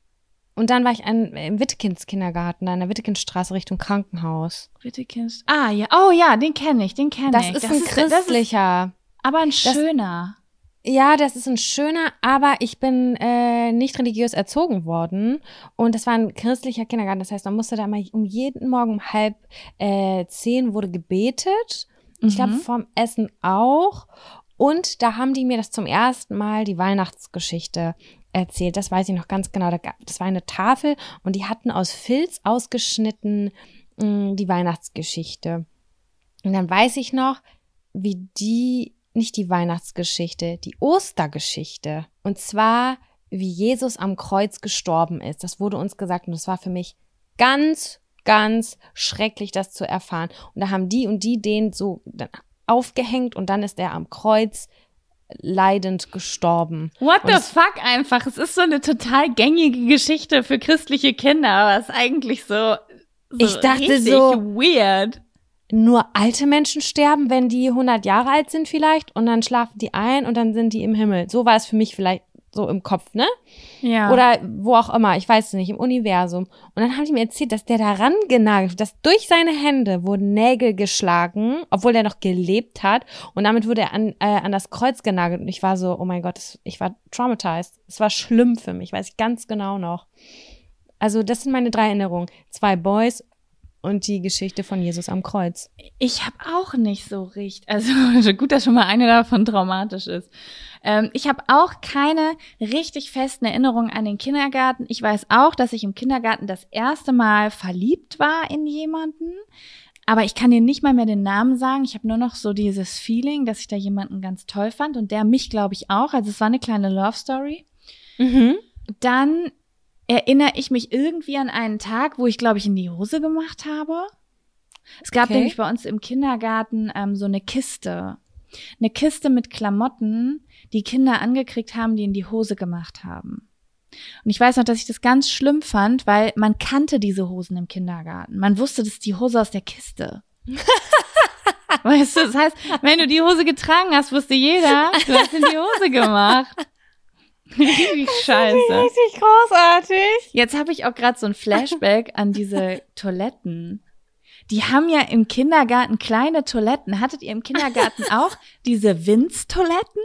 Und dann war ich an, im Wittekinds-Kindergarten, an der Wittekindstraße Richtung Krankenhaus. Wittekind. Ah, ja. Oh ja, den kenne ich, den kenne Das ich. ist ein das ist christlicher. aber ein schöner. Ja, das ist ein schöner, aber ich bin äh, nicht religiös erzogen worden. Und das war ein christlicher Kindergarten. Das heißt, man musste da mal um jeden Morgen um halb äh, zehn wurde gebetet. Mhm. Ich glaube, vorm Essen auch. Und da haben die mir das zum ersten Mal die Weihnachtsgeschichte erzählt. Das weiß ich noch ganz genau. Das war eine Tafel und die hatten aus Filz ausgeschnitten mh, die Weihnachtsgeschichte. Und dann weiß ich noch, wie die, nicht die Weihnachtsgeschichte, die Ostergeschichte. Und zwar, wie Jesus am Kreuz gestorben ist. Das wurde uns gesagt und das war für mich ganz, ganz schrecklich, das zu erfahren. Und da haben die und die den so dann aufgehängt und dann ist er am Kreuz leidend gestorben. What und the fuck einfach? Es ist so eine total gängige Geschichte für christliche Kinder, aber es ist eigentlich so, so Ich dachte richtig so- weird. Nur alte Menschen sterben, wenn die hundert Jahre alt sind vielleicht und dann schlafen die ein und dann sind die im Himmel. So war es für mich vielleicht so im Kopf, ne? Ja. Oder wo auch immer, ich weiß es nicht, im Universum. Und dann haben die mir erzählt, dass der daran genagelt, dass durch seine Hände wurden Nägel geschlagen, obwohl der noch gelebt hat. Und damit wurde er an, äh, an das Kreuz genagelt. Und ich war so, oh mein Gott, das, ich war traumatized. Es war schlimm für mich, weiß ich ganz genau noch. Also das sind meine drei Erinnerungen. Zwei Boys und die Geschichte von Jesus am Kreuz. Ich habe auch nicht so richtig, also gut, dass schon mal eine davon traumatisch ist. Ähm, ich habe auch keine richtig festen Erinnerungen an den Kindergarten. Ich weiß auch, dass ich im Kindergarten das erste Mal verliebt war in jemanden. Aber ich kann dir nicht mal mehr den Namen sagen. Ich habe nur noch so dieses Feeling, dass ich da jemanden ganz toll fand und der mich, glaube ich, auch. Also es war eine kleine Love Story. Mhm. Dann erinnere ich mich irgendwie an einen Tag, wo ich, glaube ich, in die Hose gemacht habe. Es gab Okay. nämlich bei uns im Kindergarten ähm, so eine Kiste. Eine Kiste mit Klamotten, die Kinder angekriegt haben, die in die Hose gemacht haben. Und ich weiß noch, dass ich das ganz schlimm fand, weil man kannte diese Hosen im Kindergarten. Man wusste, das ist die Hose aus der Kiste. Weißt du, das heißt, wenn du die Hose getragen hast, wusste jeder, du hast in die Hose gemacht. Richtig scheiße. Richtig großartig. Jetzt habe ich auch gerade so ein Flashback an diese Toiletten. Die haben ja im Kindergarten kleine Toiletten. Hattet ihr im Kindergarten auch diese Winz-Toiletten?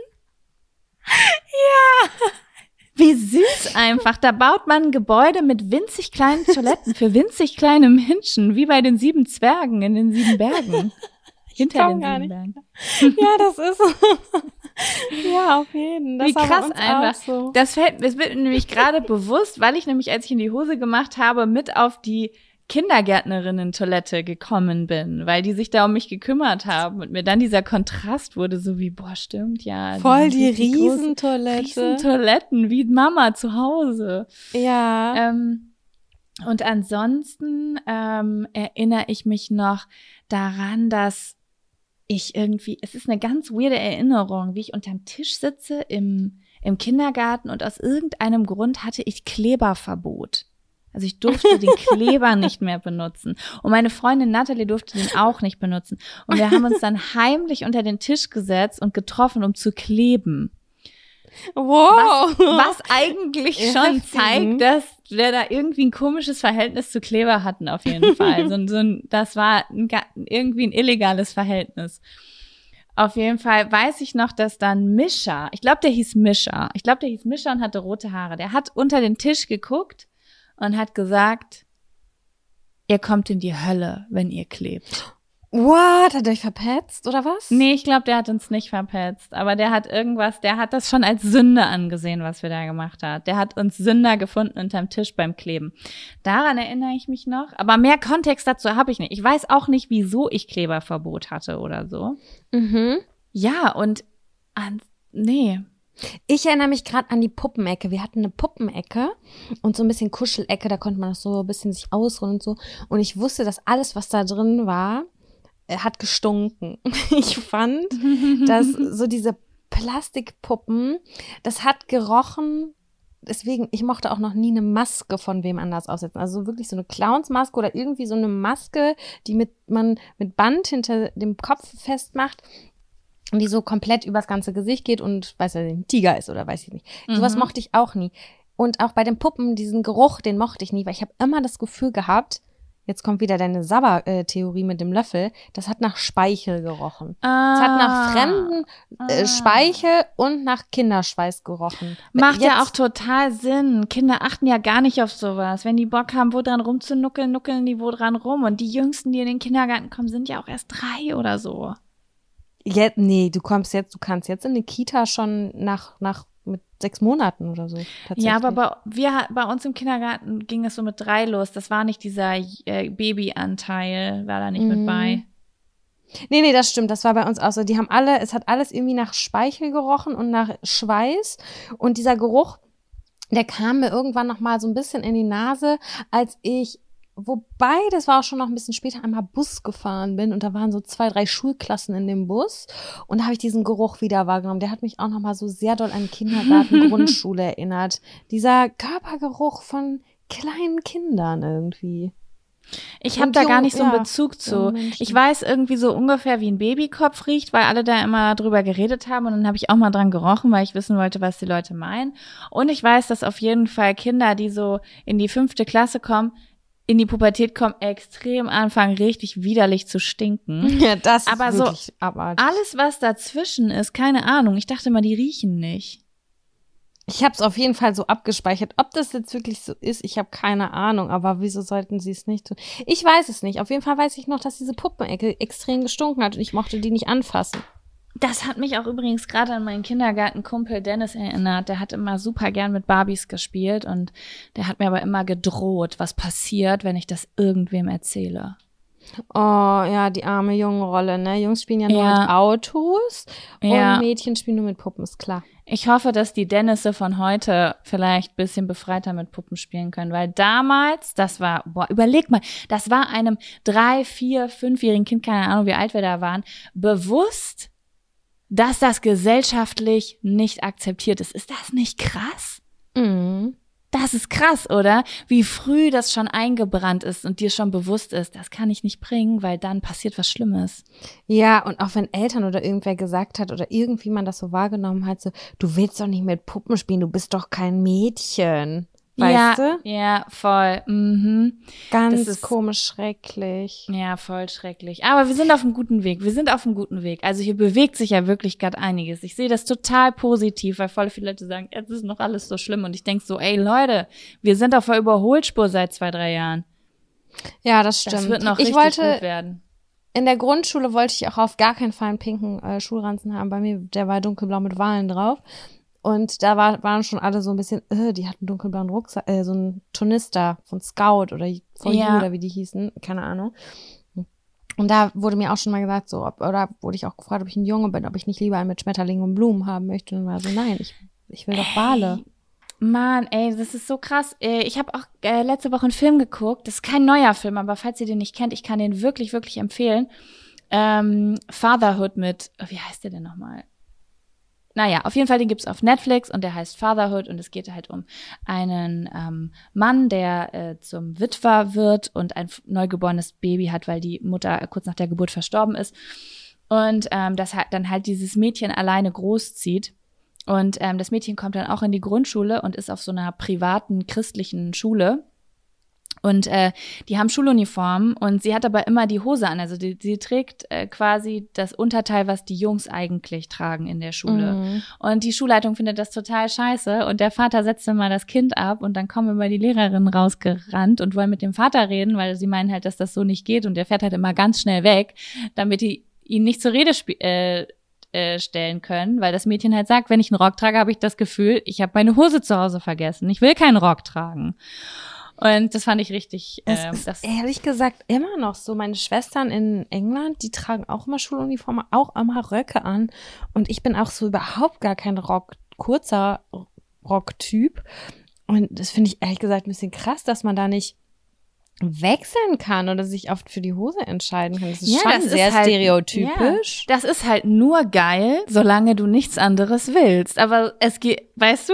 Ja. Wie süß einfach. Da baut man ein Gebäude mit winzig kleinen Toiletten für winzig kleine Menschen, wie bei den sieben Zwergen in den sieben Bergen. Hinter komm den gar sieben nicht. Bergen. Ja, das ist ja auf jeden. Das Wie war bei krass uns einfach. auch so. Das fällt, es wird mir nämlich gerade bewusst, weil ich nämlich, als ich in die Hose gemacht habe, mit auf die Kindergärtnerinnen-Toilette gekommen bin, weil die sich da um mich gekümmert haben und mir dann dieser Kontrast wurde, so wie, boah, stimmt, ja. Voll sind die richtig große- Riesentoilette. Riesentoiletten, wie Mama zu Hause. Ja. Ähm, und ansonsten ähm, erinnere ich mich noch daran, dass ich irgendwie, es ist eine ganz weirde Erinnerung, wie ich unterm Tisch sitze im, im Kindergarten und aus irgendeinem Grund hatte ich Kleberverbot. Also ich durfte den Kleber nicht mehr benutzen. Und meine Freundin Natalie durfte den auch nicht benutzen. Und wir haben uns dann heimlich unter den Tisch gesetzt und getroffen, um zu kleben. Wow. Was, was eigentlich schon Heftig. zeigt, dass wir da irgendwie ein komisches Verhältnis zu Kleber hatten, auf jeden Fall. So, ein- so ein, das war ein, ga- irgendwie ein illegales Verhältnis. Auf jeden Fall weiß ich noch, dass dann Mischa, ich glaube, der hieß Mischa, ich glaube, der hieß Mischa und hatte rote Haare. Der hat unter den Tisch geguckt und hat gesagt, ihr kommt in die Hölle, wenn ihr klebt. What? Hat er euch verpetzt oder was? Nee, ich glaube, der hat uns nicht verpetzt, aber der hat irgendwas, der hat das schon als Sünde angesehen, was wir da gemacht haben. Der hat uns Sünder gefunden unterm Tisch beim Kleben. Daran erinnere ich mich noch, aber mehr Kontext dazu habe ich nicht. Ich weiß auch nicht, wieso ich Kleberverbot hatte oder so. Mhm. Ja, und an, nee. Ich erinnere mich gerade an die Puppenecke. Wir hatten eine Puppenecke und so ein bisschen Kuschelecke, da konnte man das so ein bisschen sich ausruhen und so. Und ich wusste, dass alles, was da drin war, äh, hat gestunken. Ich fand, dass so diese Plastikpuppen, das hat gerochen. Deswegen, ich mochte auch noch nie eine Maske von wem anders aufsetzen. Also wirklich so eine Clownsmaske oder irgendwie so eine Maske, die mit man mit Band hinter dem Kopf festmacht. Und die so komplett übers ganze Gesicht geht und, weiß ich nicht, ein Tiger ist oder weiß ich nicht. Mhm. Sowas mochte ich auch nie. Und auch bei den Puppen, diesen Geruch, den mochte ich nie, weil ich habe immer das Gefühl gehabt, jetzt kommt wieder deine Sabber-Theorie mit dem Löffel, das hat nach Speichel gerochen. Ah, Es hat nach fremden äh, Ah. Speichel und nach Kinderschweiß gerochen. Macht Jetzt, ja auch total Sinn. Kinder achten ja gar nicht auf sowas. Wenn die Bock haben, wo dran rumzunuckeln, nuckeln die wo dran rum. Und die Jüngsten, die in den Kindergarten kommen, sind ja auch erst drei oder so. Jetzt, nee, du kommst jetzt, du kannst jetzt in eine Kita schon nach, nach mit sechs Monaten oder so. Tatsächlich. Ja, aber bei, wir, bei uns im Kindergarten ging es so mit drei los. Das war nicht dieser äh, Babyanteil, war da nicht Mhm. mit bei. Nee, nee, das stimmt. Das war bei uns auch so. Die haben alle, es hat alles irgendwie nach Speichel gerochen und nach Schweiß. Und dieser Geruch, der kam mir irgendwann noch mal so ein bisschen in die Nase, als ich, wobei, das war auch schon noch ein bisschen später, einmal Bus gefahren bin. Und da waren so zwei, drei Schulklassen in dem Bus. Und da habe ich diesen Geruch wieder wahrgenommen. Der hat mich auch noch mal so sehr doll an Kindergarten, Grundschule erinnert. Dieser Körpergeruch von kleinen Kindern irgendwie. Ich habe Und da jung- gar nicht so einen ja, Bezug zu. junge Menschen. Ich weiß irgendwie so ungefähr, wie ein Babykopf riecht, weil alle da immer drüber geredet haben und dann habe ich auch mal dran gerochen, weil ich wissen wollte, was die Leute meinen. Und ich weiß, dass auf jeden Fall Kinder, die so in die fünfte Klasse kommen, in die Pubertät kommen, extrem anfangen, richtig widerlich zu stinken. Ja, das Aber ist so wirklich abartig. Alles, was dazwischen ist, keine Ahnung. Ich dachte mal, die riechen nicht. Ich habe es auf jeden Fall so abgespeichert. Ob das jetzt wirklich so ist, ich habe keine Ahnung. Aber wieso sollten sie es nicht tun? Ich weiß es nicht. Auf jeden Fall weiß ich noch, dass diese Puppenecke extrem gestunken hat und ich mochte die nicht anfassen. Das hat mich auch übrigens gerade an meinen Kindergartenkumpel Dennis erinnert. Der hat immer super gern mit Barbies gespielt und der hat mir aber immer gedroht, was passiert, wenn ich das irgendwem erzähle. Oh, ja, die arme Jungenrolle, ne? Jungs spielen ja nur Ja. mit Autos Ja. und Mädchen spielen nur mit Puppen, ist klar. Ich hoffe, dass die Dennisse von heute vielleicht ein bisschen befreiter mit Puppen spielen können, weil damals, das war, boah, überleg mal, das war einem drei, vier, fünfjährigen Kind, keine Ahnung, wie alt wir da waren, bewusst, dass das gesellschaftlich nicht akzeptiert ist. Ist das nicht krass? Mhm. Das ist krass, oder? Wie früh das schon eingebrannt ist und dir schon bewusst ist, das kann ich nicht bringen, weil dann passiert was Schlimmes. Ja, und auch wenn Eltern oder irgendwer gesagt hat oder irgendwie man das so wahrgenommen hat, so, du willst doch nicht mit Puppen spielen, du bist doch kein Mädchen. Weißt ja, du? ja, voll. Mhm. Ganz das ist- komisch, schrecklich. Ja, voll schrecklich. Aber wir sind auf einem guten Weg. Wir sind auf einem guten Weg. Also hier bewegt sich ja wirklich gerade einiges. Ich sehe das total positiv, weil voll viele Leute sagen, jetzt ist noch alles so schlimm. Und ich denk so, ey Leute, wir sind auf der Überholspur seit zwei, drei Jahren. Ja, das stimmt. Das wird noch ich richtig wollte, gut werden. in der Grundschule wollte ich auch auf gar keinen Fall einen pinken äh, Schulranzen haben. Bei mir, der war dunkelblau mit Walen drauf. Und da war, waren schon alle so ein bisschen, äh, die hatten dunkelblauen Rucksack, äh, so ein Turnister von Scout oder von Ja. You oder wie die hießen, keine Ahnung. Und da wurde mir auch schon mal gesagt, so, ob, oder wurde ich auch gefragt, ob ich ein Junge bin, ob ich nicht lieber einen mit Schmetterlingen und Blumen haben möchte. Und war so, nein, ich, ich will doch Wale. Mann, ey, das ist so krass. Äh, Ich habe auch äh, letzte Woche einen Film geguckt. Das ist kein neuer Film, aber falls ihr den nicht kennt, ich kann den wirklich, wirklich empfehlen. Ähm, Fatherhood mit, wie heißt der denn nochmal? Naja, auf jeden Fall, den gibt's auf Netflix und der heißt Fatherhood und es geht halt um einen ähm, Mann, der äh, zum Witwer wird und ein f- neugeborenes Baby hat, weil die Mutter äh, kurz nach der Geburt verstorben ist und ähm, das halt dann halt dieses Mädchen alleine großzieht. Und ähm, das Mädchen kommt dann auch in die Grundschule und ist auf so einer privaten christlichen Schule. Und äh, die haben Schuluniformen und sie hat aber immer die Hose an. Also die, sie trägt äh, quasi das Unterteil, was die Jungs eigentlich tragen in der Schule. Mhm. Und die Schulleitung findet das total scheiße. Und der Vater setzt dann mal das Kind ab und dann kommen immer die Lehrerinnen rausgerannt und wollen mit dem Vater reden, weil sie meinen halt, dass das so nicht geht. Und der fährt halt immer ganz schnell weg, damit die ihn nicht zur Rede sp- äh, äh, stellen können. Weil das Mädchen halt sagt, wenn ich einen Rock trage, habe ich das Gefühl, ich habe meine Hose zu Hause vergessen. Ich will keinen Rock tragen. Und das fand ich richtig. Es äh, ist das ehrlich gesagt immer noch so. Meine Schwestern in England, die tragen auch immer Schuluniformen, auch immer Röcke an. Und ich bin auch so überhaupt gar kein Rock, kurzer Rocktyp. Und das finde ich ehrlich gesagt ein bisschen krass, dass man da nicht wechseln kann oder sich oft für die Hose entscheiden kann. Das ist ja, schon das sehr ist halt, stereotypisch. Ja, das ist halt nur geil, solange du nichts anderes willst. Aber es geht, weißt du?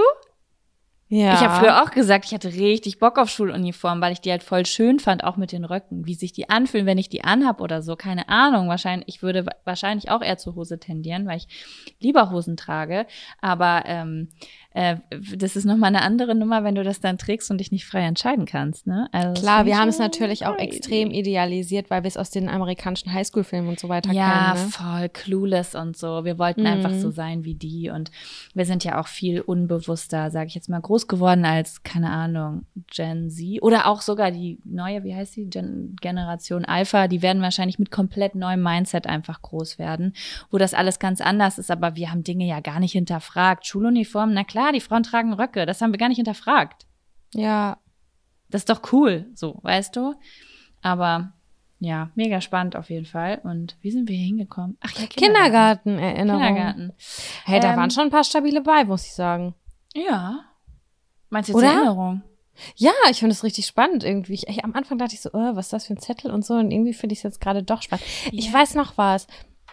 Ja. Ich habe früher auch gesagt, ich hatte richtig Bock auf Schuluniformen, weil ich die halt voll schön fand, auch mit den Röcken. Wie sich die anfühlen, wenn ich die anhab oder so, keine Ahnung. Wahrscheinlich, ich würde wahrscheinlich auch eher zur Hose tendieren, weil ich lieber Hosen trage. Aber ähm, äh, das ist nochmal eine andere Nummer, wenn du das dann trägst und dich nicht frei entscheiden kannst. Ne? Also klar, wir haben es natürlich auch extrem idealisiert, weil wir es aus den amerikanischen Highschool-Filmen und so weiter ja, kennen. Ja, ne? voll clueless und so. Wir wollten mhm. einfach so sein wie die. Und wir sind ja auch viel unbewusster, sage ich jetzt mal, groß geworden als, keine Ahnung, Gen Z oder auch sogar die neue, wie heißt die, Gen- Generation Alpha, die werden wahrscheinlich mit komplett neuem Mindset einfach groß werden, wo das alles ganz anders ist, aber wir haben Dinge ja gar nicht hinterfragt. Schuluniformen, na klar, die Frauen tragen Röcke, das haben wir gar nicht hinterfragt. Ja. Das ist doch cool, so, weißt du? Aber ja, mega spannend auf jeden Fall. Und wie sind wir hier hingekommen? Ach ja, Kindergarten. Kindergarten-Erinnerung. Kindergarten. Hey, da ähm, waren schon ein paar stabile bei, muss ich sagen. Ja. Meinst du jetzt Oder? Erinnerung? Ja, ich finde es richtig spannend irgendwie. Ich, ich, am Anfang dachte ich so, oh, was ist das für ein Zettel und so. Und irgendwie finde ich es jetzt gerade doch spannend. Ja. Ich weiß noch was.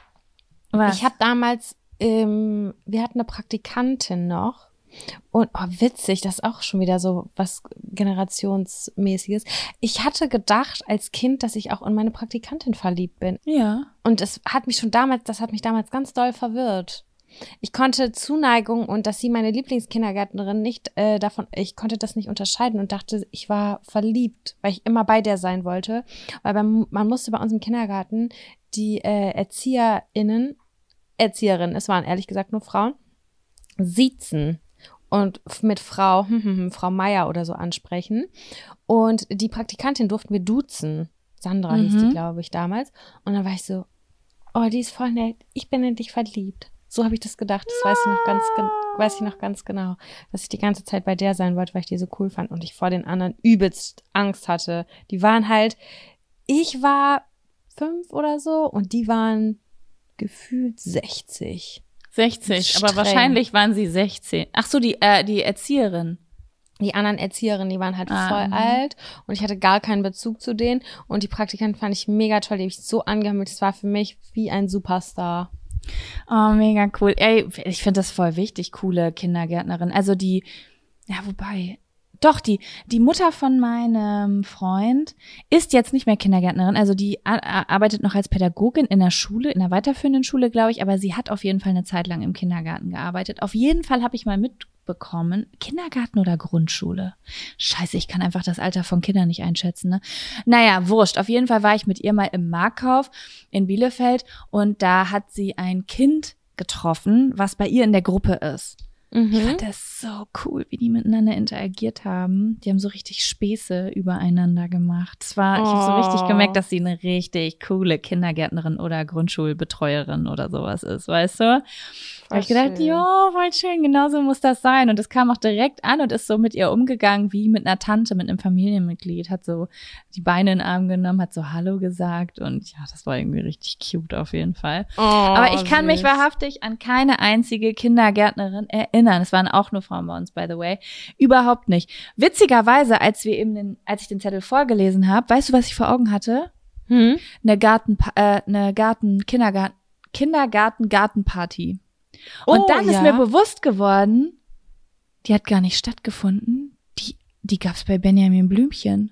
Was? Ich habe damals, ähm, wir hatten eine Praktikantin noch. Und oh, witzig, das ist auch schon wieder so was Generationsmäßiges. Ich hatte gedacht als Kind, dass ich auch in meine Praktikantin verliebt bin. Ja. Und es hat mich schon damals, das hat mich damals ganz doll verwirrt. Ich konnte Zuneigung und dass sie meine Lieblingskindergärtnerin nicht äh, davon, ich konnte das nicht unterscheiden und dachte, ich war verliebt, weil ich immer bei der sein wollte. Weil beim, man musste bei uns im Kindergarten die äh, ErzieherInnen, Erzieherinnen, es waren ehrlich gesagt nur Frauen, siezen und mit Frau, hm, hm, hm, Frau Meier oder so ansprechen. Und die Praktikantin durften wir duzen. Sandra mhm. hieß die, glaube ich, damals. Und dann war ich so, oh, die ist voll nett, ich bin in dich verliebt. So habe ich das gedacht. Das weiß ich noch ganz, weiß ich noch ganz genau, dass ich die ganze Zeit bei der sein wollte, weil ich die so cool fand und ich vor den anderen übelst Angst hatte. Die waren halt, ich war fünf oder so und die waren gefühlt sechzig. sechzig, aber wahrscheinlich waren sie sechzehn. Ach so, die äh, die Erzieherin. Die anderen Erzieherinnen, die waren halt ah, voll mh. alt und ich hatte gar keinen Bezug zu denen und die Praktikanten fand ich mega toll, die habe ich so angehimmelt. Es war für mich wie ein Superstar. Oh, mega cool. Ey, ich finde das voll wichtig, coole Kindergärtnerin. Also die, ja, wobei, doch, die die Mutter von meinem Freund ist jetzt nicht mehr Kindergärtnerin. Also die a- arbeitet noch als Pädagogin in der Schule, in der weiterführenden Schule, glaube ich. Aber sie hat auf jeden Fall eine Zeit lang im Kindergarten gearbeitet. Auf jeden Fall habe ich mal mitbekommen, Kindergarten oder Grundschule? Scheiße, ich kann einfach das Alter von Kindern nicht einschätzen, ne? Naja, wurscht. Auf jeden Fall war ich mit ihr mal im Marktkauf in Bielefeld und da hat sie ein Kind getroffen, was bei ihr in der Gruppe ist. Mhm. Ich fand das so cool, wie die miteinander interagiert haben. Die haben so richtig Späße übereinander gemacht. Es war, oh. Ich habe so richtig gemerkt, dass sie eine richtig coole Kindergärtnerin oder Grundschulbetreuerin oder sowas ist, weißt du? Da habe ich gedacht, ja, voll schön, genau so muss das sein. Und es kam auch direkt an und ist so mit ihr umgegangen wie mit einer Tante, mit einem Familienmitglied. Hat so die Beine in den Arm genommen, hat so Hallo gesagt. Und ja, das war irgendwie richtig cute auf jeden Fall. Oh, aber ich kann süß. mich wahrhaftig an keine einzige Kindergärtnerin erinnern. Es waren auch nur Frauen bei uns, by the way. Überhaupt nicht. Witzigerweise, als wir eben den, als ich den Zettel vorgelesen habe, weißt du, was ich vor Augen hatte? Hm? Eine Garten, äh, eine Garten, Kindergarten, Kindergarten-Gartenparty. Und oh, dann ja. ist mir bewusst geworden, die hat gar nicht stattgefunden. Die, die gab's bei Benjamin Blümchen.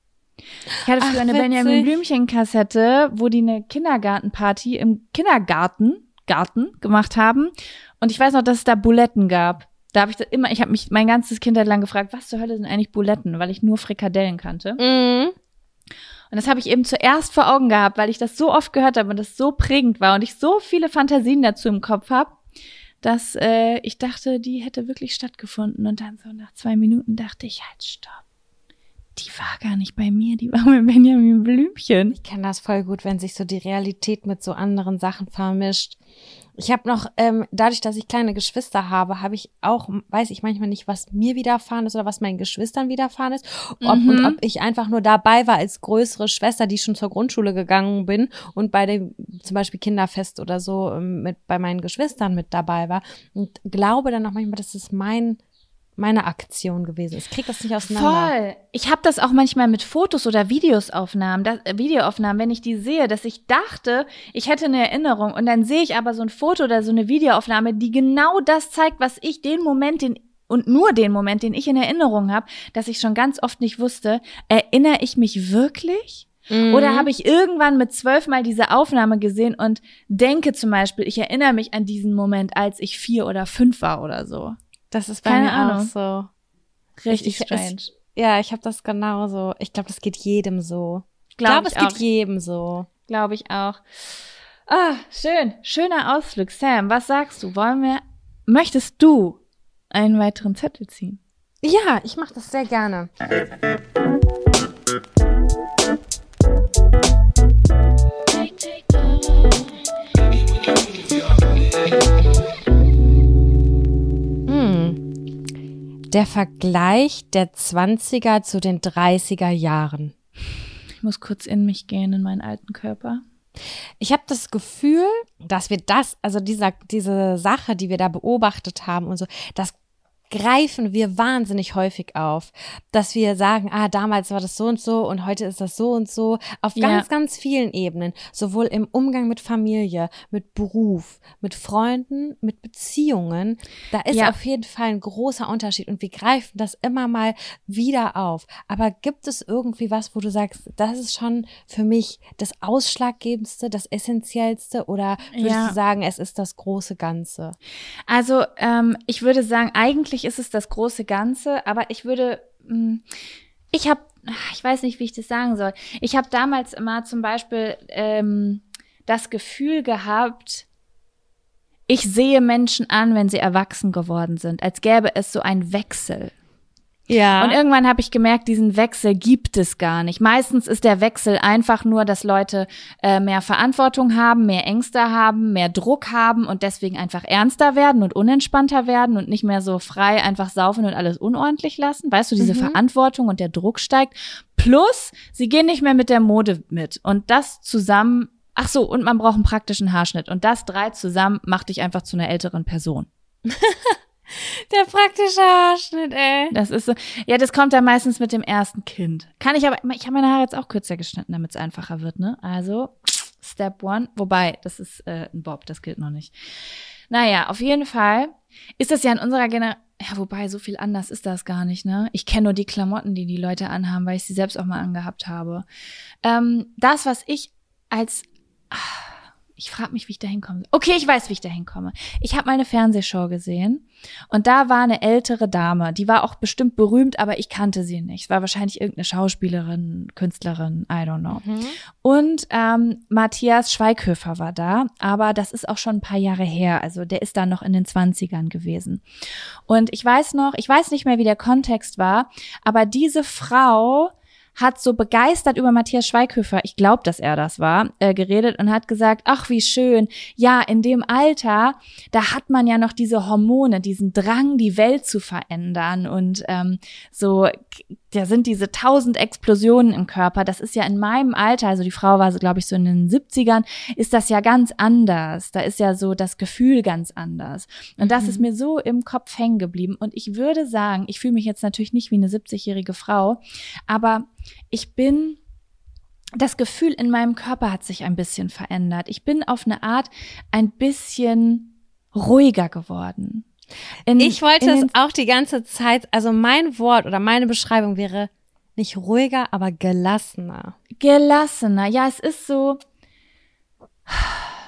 Ich hatte früher Ach, eine witzig. Benjamin Blümchen-Kassette, wo die eine Kindergartenparty im Kindergarten Garten gemacht haben. Und ich weiß noch, dass es da Buletten gab. Da habe ich da immer, ich habe mich mein ganzes Kindheit lang gefragt, was zur Hölle sind eigentlich Buletten, weil ich nur Frikadellen kannte. Mhm. Und das habe ich eben zuerst vor Augen gehabt, weil ich das so oft gehört habe und das so prägend war und ich so viele Fantasien dazu im Kopf habe, dass äh, ich dachte, die hätte wirklich stattgefunden. Und dann so nach zwei Minuten dachte ich, halt, stopp. Die war gar nicht bei mir, die war mit Benjamin Blümchen. Ich kenne das voll gut, wenn sich so die Realität mit so anderen Sachen vermischt. Ich habe noch, ähm, dadurch, dass ich kleine Geschwister habe, habe ich auch, weiß ich manchmal nicht, was mir widerfahren ist oder was meinen Geschwistern widerfahren ist. Ob, Mhm. Und ob ich einfach nur dabei war als größere Schwester, die schon zur Grundschule gegangen bin und bei dem zum Beispiel Kinderfest oder so ähm, mit bei meinen Geschwistern mit dabei war. Und glaube dann auch manchmal, dass es mein meine Aktion gewesen ist. Ich krieg das nicht auseinander. Voll. Ich habe das auch manchmal mit Fotos oder Videoaufnahmen, das, äh, Videoaufnahmen, wenn ich die sehe, dass ich dachte, ich hätte eine Erinnerung und dann sehe ich aber so ein Foto oder so eine Videoaufnahme, die genau das zeigt, was ich den Moment, den und nur den Moment, den ich in Erinnerung habe, dass ich schon ganz oft nicht wusste, erinnere ich mich wirklich? Mhm. Oder habe ich irgendwann mit zwölf Mal diese Aufnahme gesehen und denke zum Beispiel, ich erinnere mich an diesen Moment, als ich vier oder fünf war oder so. Das ist bei Keine mir Ahnung. auch so. Richtig Ich- strange. es- Ja, ich habe das genauso. Ich glaube, das geht jedem so. Ich Glaub glaube, ich es geht auch. jedem so. Glaube ich auch. Ah, schön. Schöner Ausflug. Sam, was sagst du? Wollen wir, möchtest du einen weiteren Zettel ziehen? Ja, ich mache das sehr gerne. Hm. Der Vergleich der Zwanziger zu den dreißiger Jahren. Ich muss kurz in mich gehen, in meinen alten Körper. Ich habe das Gefühl, dass wir das, also dieser, diese Sache, die wir da beobachtet haben und so, das greifen wir wahnsinnig häufig auf, dass wir sagen, ah, damals war das so und so und heute ist das so und so, auf Ja. ganz, ganz vielen Ebenen, sowohl im Umgang mit Familie, mit Beruf, mit Freunden, mit Beziehungen, da ist Ja. auf jeden Fall ein großer Unterschied und wir greifen das immer mal wieder auf. Aber gibt es irgendwie was, wo du sagst, das ist schon für mich das Ausschlaggebendste, das Essentiellste oder würdest Ja. du sagen, es ist das große Ganze? Also, ähm, ich würde sagen, eigentlich ist es das große Ganze, aber ich würde, mh, ich habe, ich weiß nicht, wie ich das sagen soll. Ich habe damals immer zum Beispiel ähm, das Gefühl gehabt, ich sehe Menschen an, wenn sie erwachsen geworden sind, als gäbe es so einen Wechsel. Ja. Und irgendwann habe ich gemerkt, diesen Wechsel gibt es gar nicht. Meistens ist der Wechsel einfach nur, dass Leute äh, mehr Verantwortung haben, mehr Ängste haben, mehr Druck haben und deswegen einfach ernster werden und unentspannter werden und nicht mehr so frei einfach saufen und alles unordentlich lassen. Weißt du, diese Mhm. Verantwortung und der Druck steigt. Plus, sie gehen nicht mehr mit der Mode mit. Und das zusammen, ach so, und man braucht einen praktischen Haarschnitt. Und das drei zusammen macht dich einfach zu einer älteren Person. Der praktische Haarschnitt, ey. Das ist so, ja, das kommt dann meistens mit dem ersten Kind. Kann ich aber, ich habe meine Haare jetzt auch kürzer geschnitten, damit es einfacher wird, ne? Also, Step One, wobei, das ist äh, ein Bob, das gilt noch nicht. Naja, auf jeden Fall ist das ja in unserer Generation, ja, wobei, so viel anders ist das gar nicht, ne? Ich kenne nur die Klamotten, die die Leute anhaben, weil ich sie selbst auch mal angehabt habe. Ähm, das, was ich als, ah, ich frage mich, wie ich da hinkomme. Okay, ich weiß, wie ich da hinkomme. Ich habe mal eine Fernsehshow gesehen und da war eine ältere Dame, die war auch bestimmt berühmt, aber ich kannte sie nicht. Es war wahrscheinlich irgendeine Schauspielerin, Künstlerin, I don't know. Mhm. Und ähm, Matthias Schweighöfer war da, aber das ist auch schon ein paar Jahre her. Also der ist da noch in den zwanzigern gewesen. Und ich weiß noch, ich weiß nicht mehr, wie der Kontext war, aber diese Frau hat so begeistert über Matthias Schweighöfer, ich glaube, dass er das war, äh, geredet und hat gesagt, ach, wie schön, ja, in dem Alter, da hat man ja noch diese Hormone, diesen Drang, die Welt zu verändern und ähm, so, da sind diese tausend Explosionen im Körper, das ist ja in meinem Alter, also die Frau war, so, glaube ich, so in den siebzigern, ist das ja ganz anders, da ist ja so das Gefühl ganz anders und das Mhm. ist mir so im Kopf hängen geblieben und ich würde sagen, ich fühle mich jetzt natürlich nicht wie eine siebzigjährige Frau, aber ich bin, das Gefühl in meinem Körper hat sich ein bisschen verändert. Ich bin auf eine Art ein bisschen ruhiger geworden. In, Ich wollte in es den- auch die ganze Zeit, also mein Wort oder meine Beschreibung wäre nicht ruhiger, aber gelassener. gelassener. Ja, es ist so,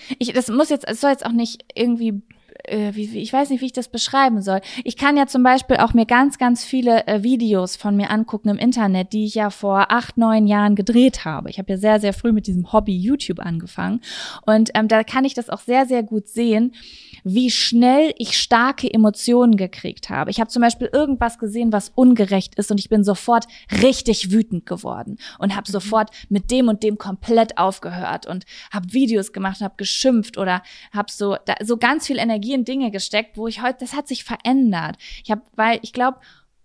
Ich, das muss jetzt, es soll jetzt auch nicht irgendwie, äh, wie, wie, ich weiß nicht, wie ich das beschreiben soll. Ich kann ja zum Beispiel auch mir ganz, ganz viele äh, Videos von mir angucken im Internet, die ich ja vor acht, neun Jahren gedreht habe. Ich habe ja sehr, sehr früh mit diesem Hobby YouTube angefangen und ähm, da kann ich das auch sehr, sehr gut sehen, wie schnell ich starke Emotionen gekriegt habe. Ich habe zum Beispiel irgendwas gesehen, was ungerecht ist und ich bin sofort richtig wütend geworden und habe mhm. sofort mit dem und dem komplett aufgehört und habe Videos gemacht, habe geschimpft oder habe so da, so ganz viel Energie in Dinge gesteckt, wo ich heute, das hat sich verändert. Ich habe, weil ich glaube,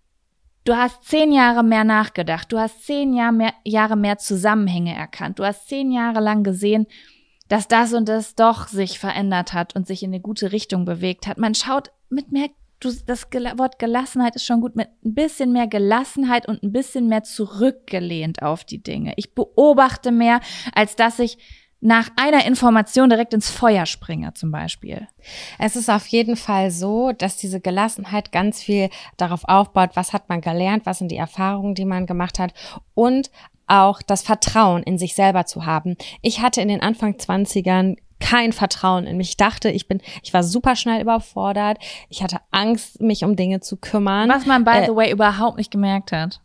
du hast zehn Jahre mehr nachgedacht, du hast zehn Jahr mehr, Jahre mehr Zusammenhänge erkannt, du hast zehn Jahre lang gesehen, dass das und das doch sich verändert hat und sich in eine gute Richtung bewegt hat. Man schaut mit mehr, du, das Wort Gelassenheit ist schon gut, mit ein bisschen mehr Gelassenheit und ein bisschen mehr zurückgelehnt auf die Dinge. Ich beobachte mehr, als dass ich nach einer Information direkt ins Feuer springe zum Beispiel. Es ist auf jeden Fall so, dass diese Gelassenheit ganz viel darauf aufbaut, was hat man gelernt, was sind die Erfahrungen, die man gemacht hat und auch das Vertrauen in sich selber zu haben. Ich hatte in den Anfang zwanzigern kein Vertrauen in mich. Ich dachte, ich bin, ich war super schnell überfordert. Ich hatte Angst, mich um Dinge zu kümmern. Was man, by the way, äh, überhaupt nicht gemerkt hat.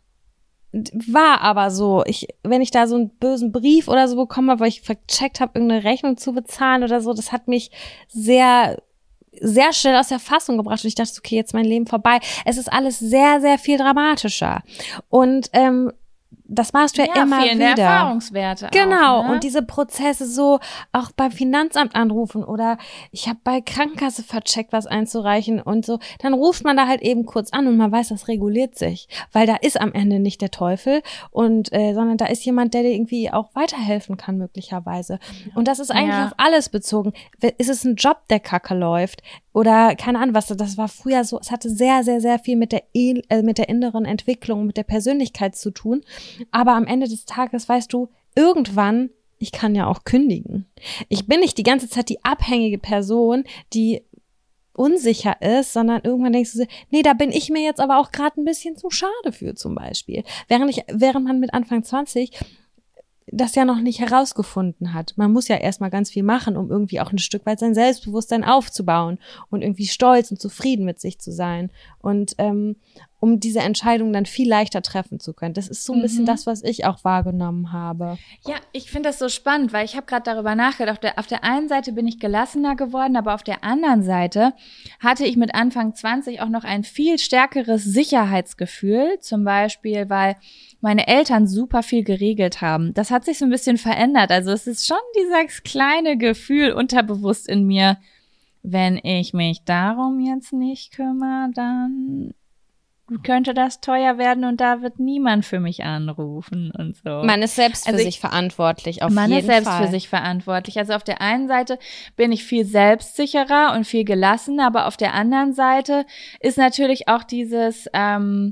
War aber so. Ich, wenn ich da so einen bösen Brief oder so bekomme, weil ich vercheckt habe, irgendeine Rechnung zu bezahlen oder so, das hat mich sehr sehr schnell aus der Fassung gebracht und ich dachte, okay, jetzt ist mein Leben vorbei. Es ist alles sehr, sehr viel dramatischer. Und ähm, das machst du ja, ja immer wieder. Erfahrungswerte. Genau. Auch, ne? Und diese Prozesse so auch beim Finanzamt anrufen oder ich habe bei Krankenkasse vercheckt, was einzureichen und so. Dann ruft man da halt eben kurz an und man weiß, das reguliert sich. Weil da ist am Ende nicht der Teufel und äh, sondern da ist jemand, der dir irgendwie auch weiterhelfen kann möglicherweise. Und das ist eigentlich ja. auf alles bezogen. Ist es ein Job, der kacke läuft? Oder keine Ahnung, was das war früher so, es hatte sehr, sehr, sehr viel mit der äh, mit der inneren Entwicklung, mit der Persönlichkeit zu tun. Aber am Ende des Tages weißt du, irgendwann, ich kann ja auch kündigen. Ich bin nicht die ganze Zeit die abhängige Person, die unsicher ist, sondern irgendwann denkst du so, nee, da bin ich mir jetzt aber auch gerade ein bisschen zu schade für zum Beispiel. Während ich, während man mit Anfang zwanzig das ja noch nicht herausgefunden hat. Man muss ja erstmal ganz viel machen, um irgendwie auch ein Stück weit sein Selbstbewusstsein aufzubauen und irgendwie stolz und zufrieden mit sich zu sein und ähm, um diese Entscheidung dann viel leichter treffen zu können. Das ist so ein mhm. bisschen das, was ich auch wahrgenommen habe. Ja, ich finde das so spannend, weil ich habe gerade darüber nachgedacht. Auf der, auf der einen Seite bin ich gelassener geworden, aber auf der anderen Seite hatte ich mit Anfang zwanzig auch noch ein viel stärkeres Sicherheitsgefühl, zum Beispiel, weil meine Eltern super viel geregelt haben. Das hat sich so ein bisschen verändert. Also es ist schon dieses kleine Gefühl unterbewusst in mir, wenn ich mich darum jetzt nicht kümmere, dann könnte das teuer werden und da wird niemand für mich anrufen und so. Man ist selbst für also sich ich, verantwortlich, auf jeden Fall. Man ist selbst für sich verantwortlich. Also auf der einen Seite bin ich viel selbstsicherer und viel gelassener, aber auf der anderen Seite ist natürlich auch dieses ähm,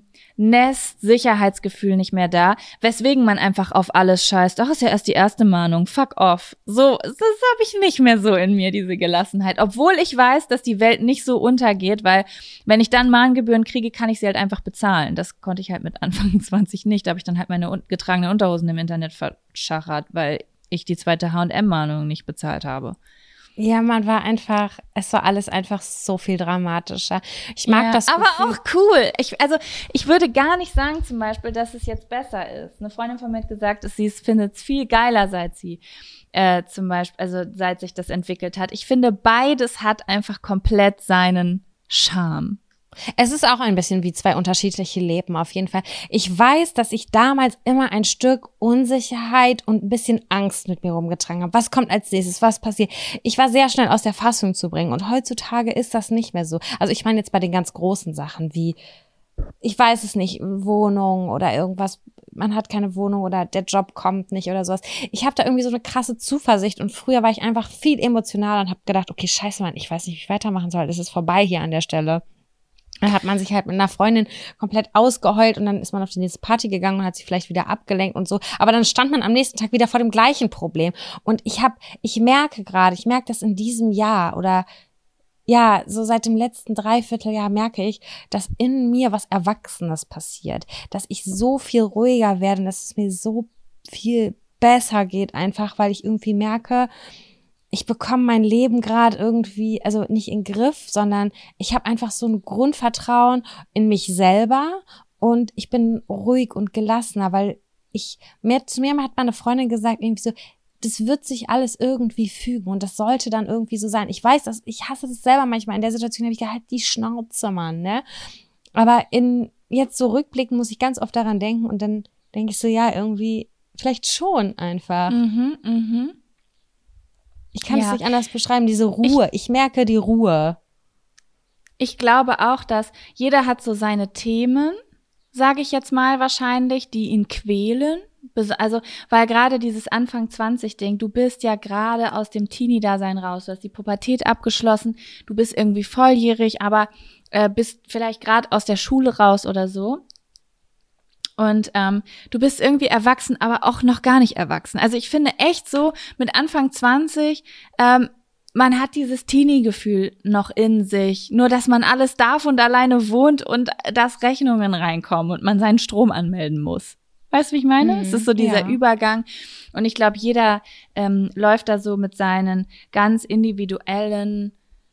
Nest-Sicherheitsgefühl nicht mehr da, weswegen man einfach auf alles scheißt. Ach, ist ja erst die erste Mahnung, fuck off. So, das habe ich nicht mehr so in mir, diese Gelassenheit. Obwohl ich weiß, dass die Welt nicht so untergeht, weil wenn ich dann Mahngebühren kriege, kann ich sie halt einfach bezahlen. Das konnte ich halt mit Anfang zwanzig nicht. Da habe ich dann halt meine un- getragenen Unterhosen im Internet verschachert, weil ich die zweite H und M-Mahnung nicht bezahlt habe. Ja, man war einfach, es war alles einfach so viel dramatischer. Ich mag ja, das aber Gefühl. auch cool. Ich, also ich würde gar nicht sagen zum Beispiel, dass es jetzt besser ist. Eine Freundin von mir hat gesagt, dass sie es findet viel geiler, seit sie äh, zum Beispiel, also seit sich das entwickelt hat. Ich finde, beides hat einfach komplett seinen Charme. Es ist auch ein bisschen wie zwei unterschiedliche Leben auf jeden Fall. Ich weiß, dass ich damals immer ein Stück Unsicherheit und ein bisschen Angst mit mir rumgetragen habe. Was kommt als nächstes? Was passiert? Ich war sehr schnell aus der Fassung zu bringen und heutzutage ist das nicht mehr so. Also ich meine jetzt bei den ganz großen Sachen wie, ich weiß es nicht, Wohnung oder irgendwas, man hat keine Wohnung oder der Job kommt nicht oder sowas. Ich habe da irgendwie so eine krasse Zuversicht und früher war ich einfach viel emotionaler und habe gedacht, okay, scheiße Mann, ich weiß nicht, wie ich weitermachen soll. Es ist vorbei hier an der Stelle. Dann hat man sich halt mit einer Freundin komplett ausgeheult und dann ist man auf die nächste Party gegangen und hat sich vielleicht wieder abgelenkt und so. Aber dann stand man am nächsten Tag wieder vor dem gleichen Problem. Und ich habe, ich merke gerade, ich merke das in diesem Jahr oder ja, so seit dem letzten Dreivierteljahr merke ich, dass in mir was Erwachsenes passiert. Dass ich so viel ruhiger werde und dass es mir so viel besser geht einfach, weil ich irgendwie merke, ich bekomme mein Leben gerade irgendwie, also nicht in den Griff, sondern ich habe einfach so ein Grundvertrauen in mich selber und ich bin ruhig und gelassener, weil ich, mir, zu mir hat meine Freundin gesagt, irgendwie so, das wird sich alles irgendwie fügen und das sollte dann irgendwie so sein. Ich weiß, dass ich hasse das selber manchmal. In der Situation habe ich gedacht, die Schnauze, Mann, ne? Aber in jetzt so rückblickend muss ich ganz oft daran denken und dann denke ich so, ja, irgendwie, vielleicht schon einfach. Mhm, mhm. Ich kann Ja. es nicht anders beschreiben, diese Ruhe. Ich, ich merke die Ruhe. Ich glaube auch, dass jeder hat so seine Themen, sage ich jetzt mal wahrscheinlich, die ihn quälen. Also, weil gerade dieses Anfang zwanzig Ding, du bist ja gerade aus dem Teenie-Dasein raus, du hast die Pubertät abgeschlossen, du bist irgendwie volljährig, aber äh, bist vielleicht gerade aus der Schule raus oder so. Und ähm, du bist irgendwie erwachsen, aber auch noch gar nicht erwachsen. Also ich finde echt so, mit Anfang zwanzig, ähm, man hat dieses Teenie-Gefühl noch in sich. Nur, dass man alles darf und alleine wohnt und dass Rechnungen reinkommen und man seinen Strom anmelden muss. Weißt du, wie ich meine? Mhm, es ist so dieser ja. Übergang. Und ich glaube, jeder ähm, läuft da so mit seinen ganz individuellen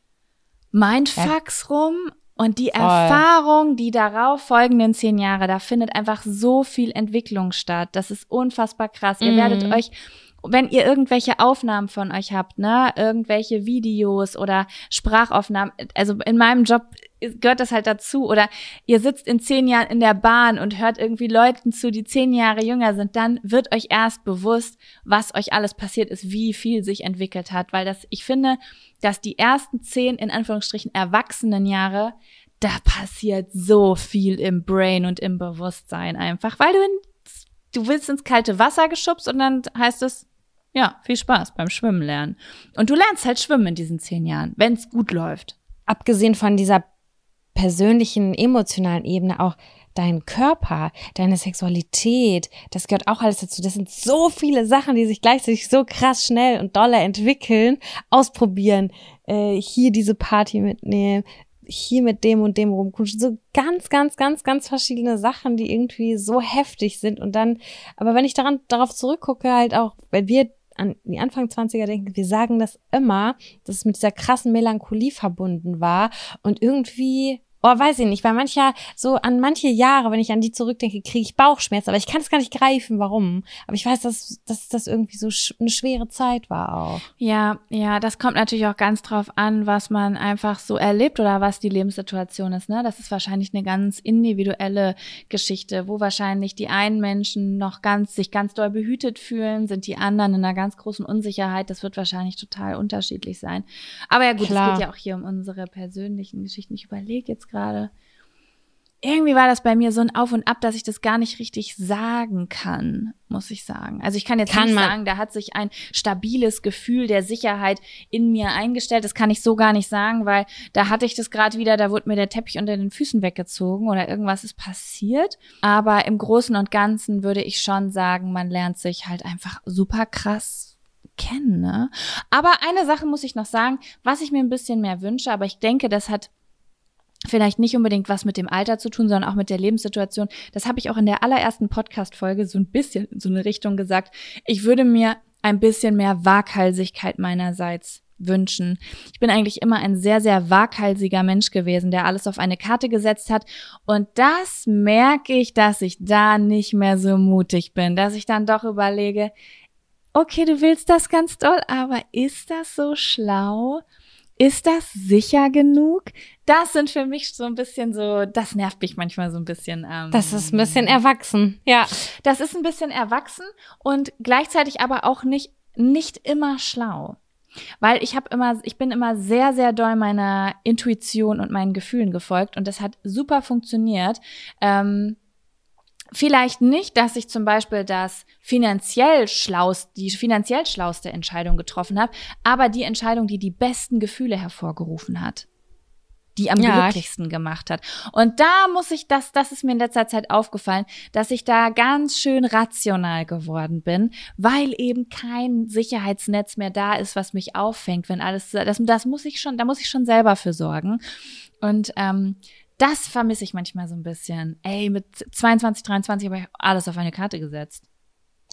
Mindfucks ja. rum. Und die Voll. Erfahrung, die darauf folgenden zehn Jahre, da findet einfach so viel Entwicklung statt. Das ist unfassbar krass. Mhm. Ihr werdet euch, wenn ihr irgendwelche Aufnahmen von euch habt, ne, irgendwelche Videos oder Sprachaufnahmen, also in meinem Job gehört das halt dazu, oder ihr sitzt in zehn Jahren in der Bahn und hört irgendwie Leuten zu, die zehn Jahre jünger sind, dann wird euch erst bewusst, was euch alles passiert ist, wie viel sich entwickelt hat, weil das, ich finde, dass die ersten zehn, in Anführungsstrichen, erwachsenen Jahre, da passiert so viel im Brain und im Bewusstsein einfach, weil du in, du willst ins kalte Wasser geschubst und dann heißt es, ja, viel Spaß beim Schwimmen lernen. Und du lernst halt schwimmen in diesen zehn Jahren, wenn es gut läuft. Abgesehen von dieser persönlichen, emotionalen Ebene auch dein Körper, deine Sexualität, das gehört auch alles dazu. Das sind so viele Sachen, die sich gleichzeitig so krass schnell und doller entwickeln, ausprobieren, äh, hier diese Party mitnehmen, hier mit dem und dem rumkutschen, so ganz, ganz, ganz, ganz verschiedene Sachen, die irgendwie so heftig sind und dann, aber wenn ich daran, darauf zurückgucke, halt auch, wenn wir an die Anfang zwanziger denken, wir sagen das immer, dass es mit dieser krassen Melancholie verbunden war und irgendwie, oh, weiß ich nicht, weil mancher, so an manche Jahre, wenn ich an die zurückdenke, kriege ich Bauchschmerzen, aber ich kann es gar nicht greifen, warum. Aber ich weiß, dass, dass das irgendwie so sch- eine schwere Zeit war auch. Ja, ja, das kommt natürlich auch ganz drauf an, was man einfach so erlebt oder was die Lebenssituation ist, ne? Das ist wahrscheinlich eine ganz individuelle Geschichte, wo wahrscheinlich die einen Menschen noch ganz, sich ganz doll behütet fühlen, sind die anderen in einer ganz großen Unsicherheit. Das wird wahrscheinlich total unterschiedlich sein. Aber ja gut, Klar. es geht ja auch hier um unsere persönlichen Geschichten. Ich überlege jetzt gerade, irgendwie war das bei mir so ein Auf und Ab, dass ich das gar nicht richtig sagen kann, muss ich sagen. Also ich kann jetzt Kann nicht man. sagen, da hat sich ein stabiles Gefühl der Sicherheit in mir eingestellt. Das kann ich so gar nicht sagen, weil da hatte ich das gerade wieder, da wurde mir der Teppich unter den Füßen weggezogen oder irgendwas ist passiert. Aber im Großen und Ganzen würde ich schon sagen, man lernt sich halt einfach super krass kennen, ne? Aber eine Sache muss ich noch sagen, was ich mir ein bisschen mehr wünsche, aber ich denke, das hat vielleicht nicht unbedingt was mit dem Alter zu tun, sondern auch mit der Lebenssituation. Das habe ich auch in der allerersten Podcast-Folge so ein bisschen in so eine Richtung gesagt. Ich würde mir ein bisschen mehr Waghalsigkeit meinerseits wünschen. Ich bin eigentlich immer ein sehr, sehr waghalsiger Mensch gewesen, der alles auf eine Karte gesetzt hat. Und das merke ich, dass ich da nicht mehr so mutig bin, dass ich dann doch überlege, okay, du willst das ganz doll, aber ist das so schlau? Ist das sicher genug? Das sind für mich so ein bisschen so, das nervt mich manchmal so ein bisschen. Ähm, Das ist ein bisschen erwachsen, ja. Das ist ein bisschen erwachsen und gleichzeitig aber auch nicht, nicht immer schlau. Weil ich habe immer, ich bin immer sehr, sehr doll meiner Intuition und meinen Gefühlen gefolgt und das hat super funktioniert. Ähm, Vielleicht nicht, dass ich zum Beispiel das finanziell schlauste, die finanziell schlauste Entscheidung getroffen habe, aber die Entscheidung, die die besten Gefühle hervorgerufen hat, die am Ja, glücklichsten gemacht hat. Und da muss ich, das, das ist mir in letzter Zeit aufgefallen, dass ich da ganz schön rational geworden bin, weil eben kein Sicherheitsnetz mehr da ist, was mich auffängt, wenn alles, das, das muss ich schon, da muss ich schon selber für sorgen. Und ähm, das vermisse ich manchmal so ein bisschen. Ey, mit zweiundzwanzig, dreiundzwanzig habe ich alles auf eine Karte gesetzt.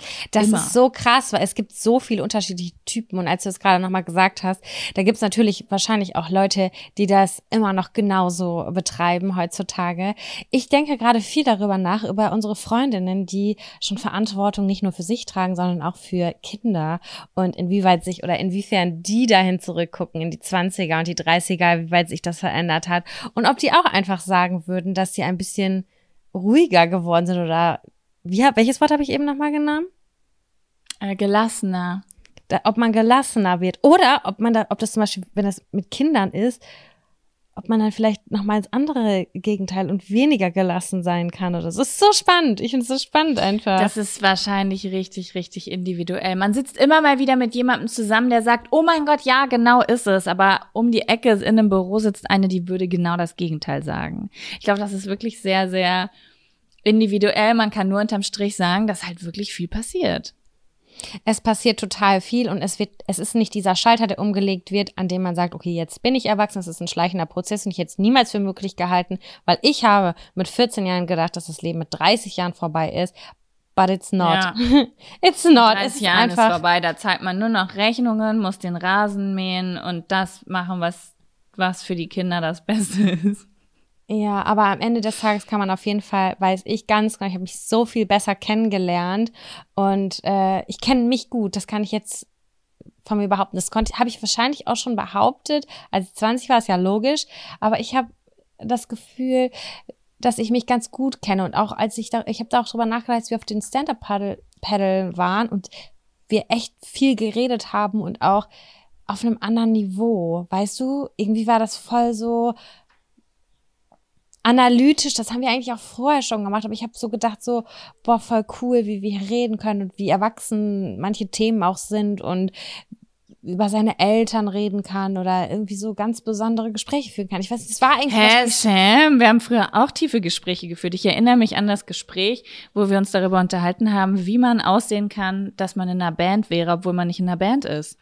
Das Immer. ist so krass, weil es gibt so viele unterschiedliche Typen und als du es gerade nochmal gesagt hast, da gibt es natürlich wahrscheinlich auch Leute, die das immer noch genauso betreiben heutzutage. Ich denke gerade viel darüber nach, über unsere Freundinnen, die schon Verantwortung nicht nur für sich tragen, sondern auch für Kinder und inwieweit sich oder inwiefern die dahin zurückgucken in die zwanziger und die dreißiger, wie weit sich das verändert hat und ob die auch einfach sagen würden, dass sie ein bisschen ruhiger geworden sind oder wie, welches Wort habe ich eben nochmal genommen? Äh, gelassener. Da, ob man gelassener wird. Oder ob man da, ob das zum Beispiel, wenn das mit Kindern ist, ob man dann vielleicht nochmal ins andere Gegenteil und weniger gelassen sein kann oder so. Das ist so spannend. Ich finde es so spannend einfach. Das ist wahrscheinlich richtig, richtig individuell. Man sitzt immer mal wieder mit jemandem zusammen, der sagt, oh mein Gott, ja, genau ist es. Aber um die Ecke in einem Büro sitzt eine, die würde genau das Gegenteil sagen. Ich glaube, das ist wirklich sehr, sehr individuell. Man kann nur unterm Strich sagen, dass halt wirklich viel passiert. Es passiert total viel und es wird, es ist nicht dieser Schalter, der umgelegt wird, an dem man sagt, okay, jetzt bin ich erwachsen, das ist ein schleichender Prozess und ich hätte es niemals für möglich gehalten, weil ich habe mit vierzehn Jahren gedacht, dass das Leben mit dreißig Jahren vorbei ist, but it's not. Ja. It's not. dreißig Es ist Jahren einfach ist vorbei, da zahlt man nur noch Rechnungen, muss den Rasen mähen und das machen, was, was für die Kinder das Beste ist. Ja, aber am Ende des Tages kann man auf jeden Fall, weiß ich ganz genau, ich habe mich so viel besser kennengelernt und äh, ich kenne mich gut, das kann ich jetzt von mir behaupten. Das konnte, habe ich wahrscheinlich auch schon behauptet, als ich zwanzig war, ist ja logisch, aber ich habe das Gefühl, dass ich mich ganz gut kenne und auch als ich da, ich habe da auch drüber nachgedacht, als wir auf den Stand-Up-Paddle waren und wir echt viel geredet haben und auch auf einem anderen Niveau, weißt du, irgendwie war das voll so analytisch, das haben wir eigentlich auch vorher schon gemacht, aber ich habe so gedacht, so, boah, voll cool, wie wir hier reden können und wie erwachsen manche Themen auch sind und über seine Eltern reden kann oder irgendwie so ganz besondere Gespräche führen kann. Ich weiß nicht, das war eigentlich... Hä, Sam, wir haben früher auch tiefe Gespräche geführt. Ich erinnere mich an das Gespräch, wo wir uns darüber unterhalten haben, wie man aussehen kann, dass man in einer Band wäre, obwohl man nicht in einer Band ist.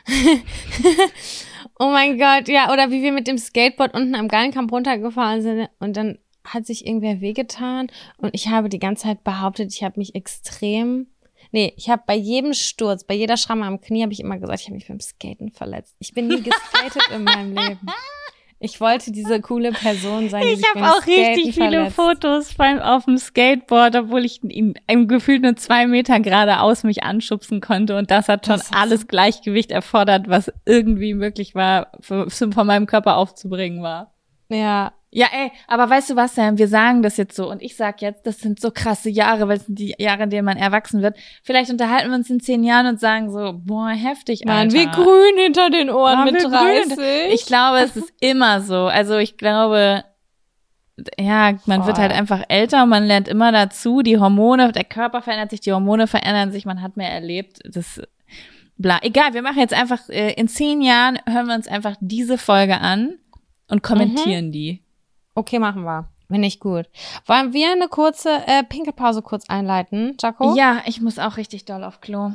Oh mein Gott, ja, oder wie wir mit dem Skateboard unten am Gallenkamp runtergefahren sind und dann hat sich irgendwer wehgetan und ich habe die ganze Zeit behauptet, ich habe mich extrem, nee, ich habe bei jedem Sturz, bei jeder Schramme am Knie habe ich immer gesagt, ich habe mich beim Skaten verletzt. Ich bin nie geskatet in meinem Leben. Ich wollte diese coole Person sein, die Ich sich habe beim auch Skaten richtig viele verletzt. Fotos beim, auf dem Skateboard, obwohl ich ihn im Gefühl nur zwei Meter geradeaus mich anschubsen konnte und das hat schon Das ist alles Gleichgewicht erfordert, was irgendwie möglich war, für, für, von meinem Körper aufzubringen war. Ja, Ja, ey, aber weißt du was, Sam? Wir sagen das jetzt so und ich sag jetzt, das sind so krasse Jahre, weil es sind die Jahre, in denen man erwachsen wird. Vielleicht unterhalten wir uns in zehn Jahren und sagen so, boah, heftig, Alter. Mann, wie grün hinter den Ohren Mann, mit wie grün. dreißig. Ich glaube, es ist immer so. Also ich glaube, ja, man Voll. wird halt einfach älter und man lernt immer dazu. Die Hormone, der Körper verändert sich, die Hormone verändern sich, man hat mehr erlebt. Das bla. Egal, wir machen jetzt einfach, äh, in zehn Jahren hören wir uns einfach diese Folge an und kommentieren Mhm. die. Okay, machen wir. Bin ich gut. Wollen wir eine kurze äh, Pinkelpause kurz einleiten, Jaco? Ja, ich muss auch richtig doll auf Klo.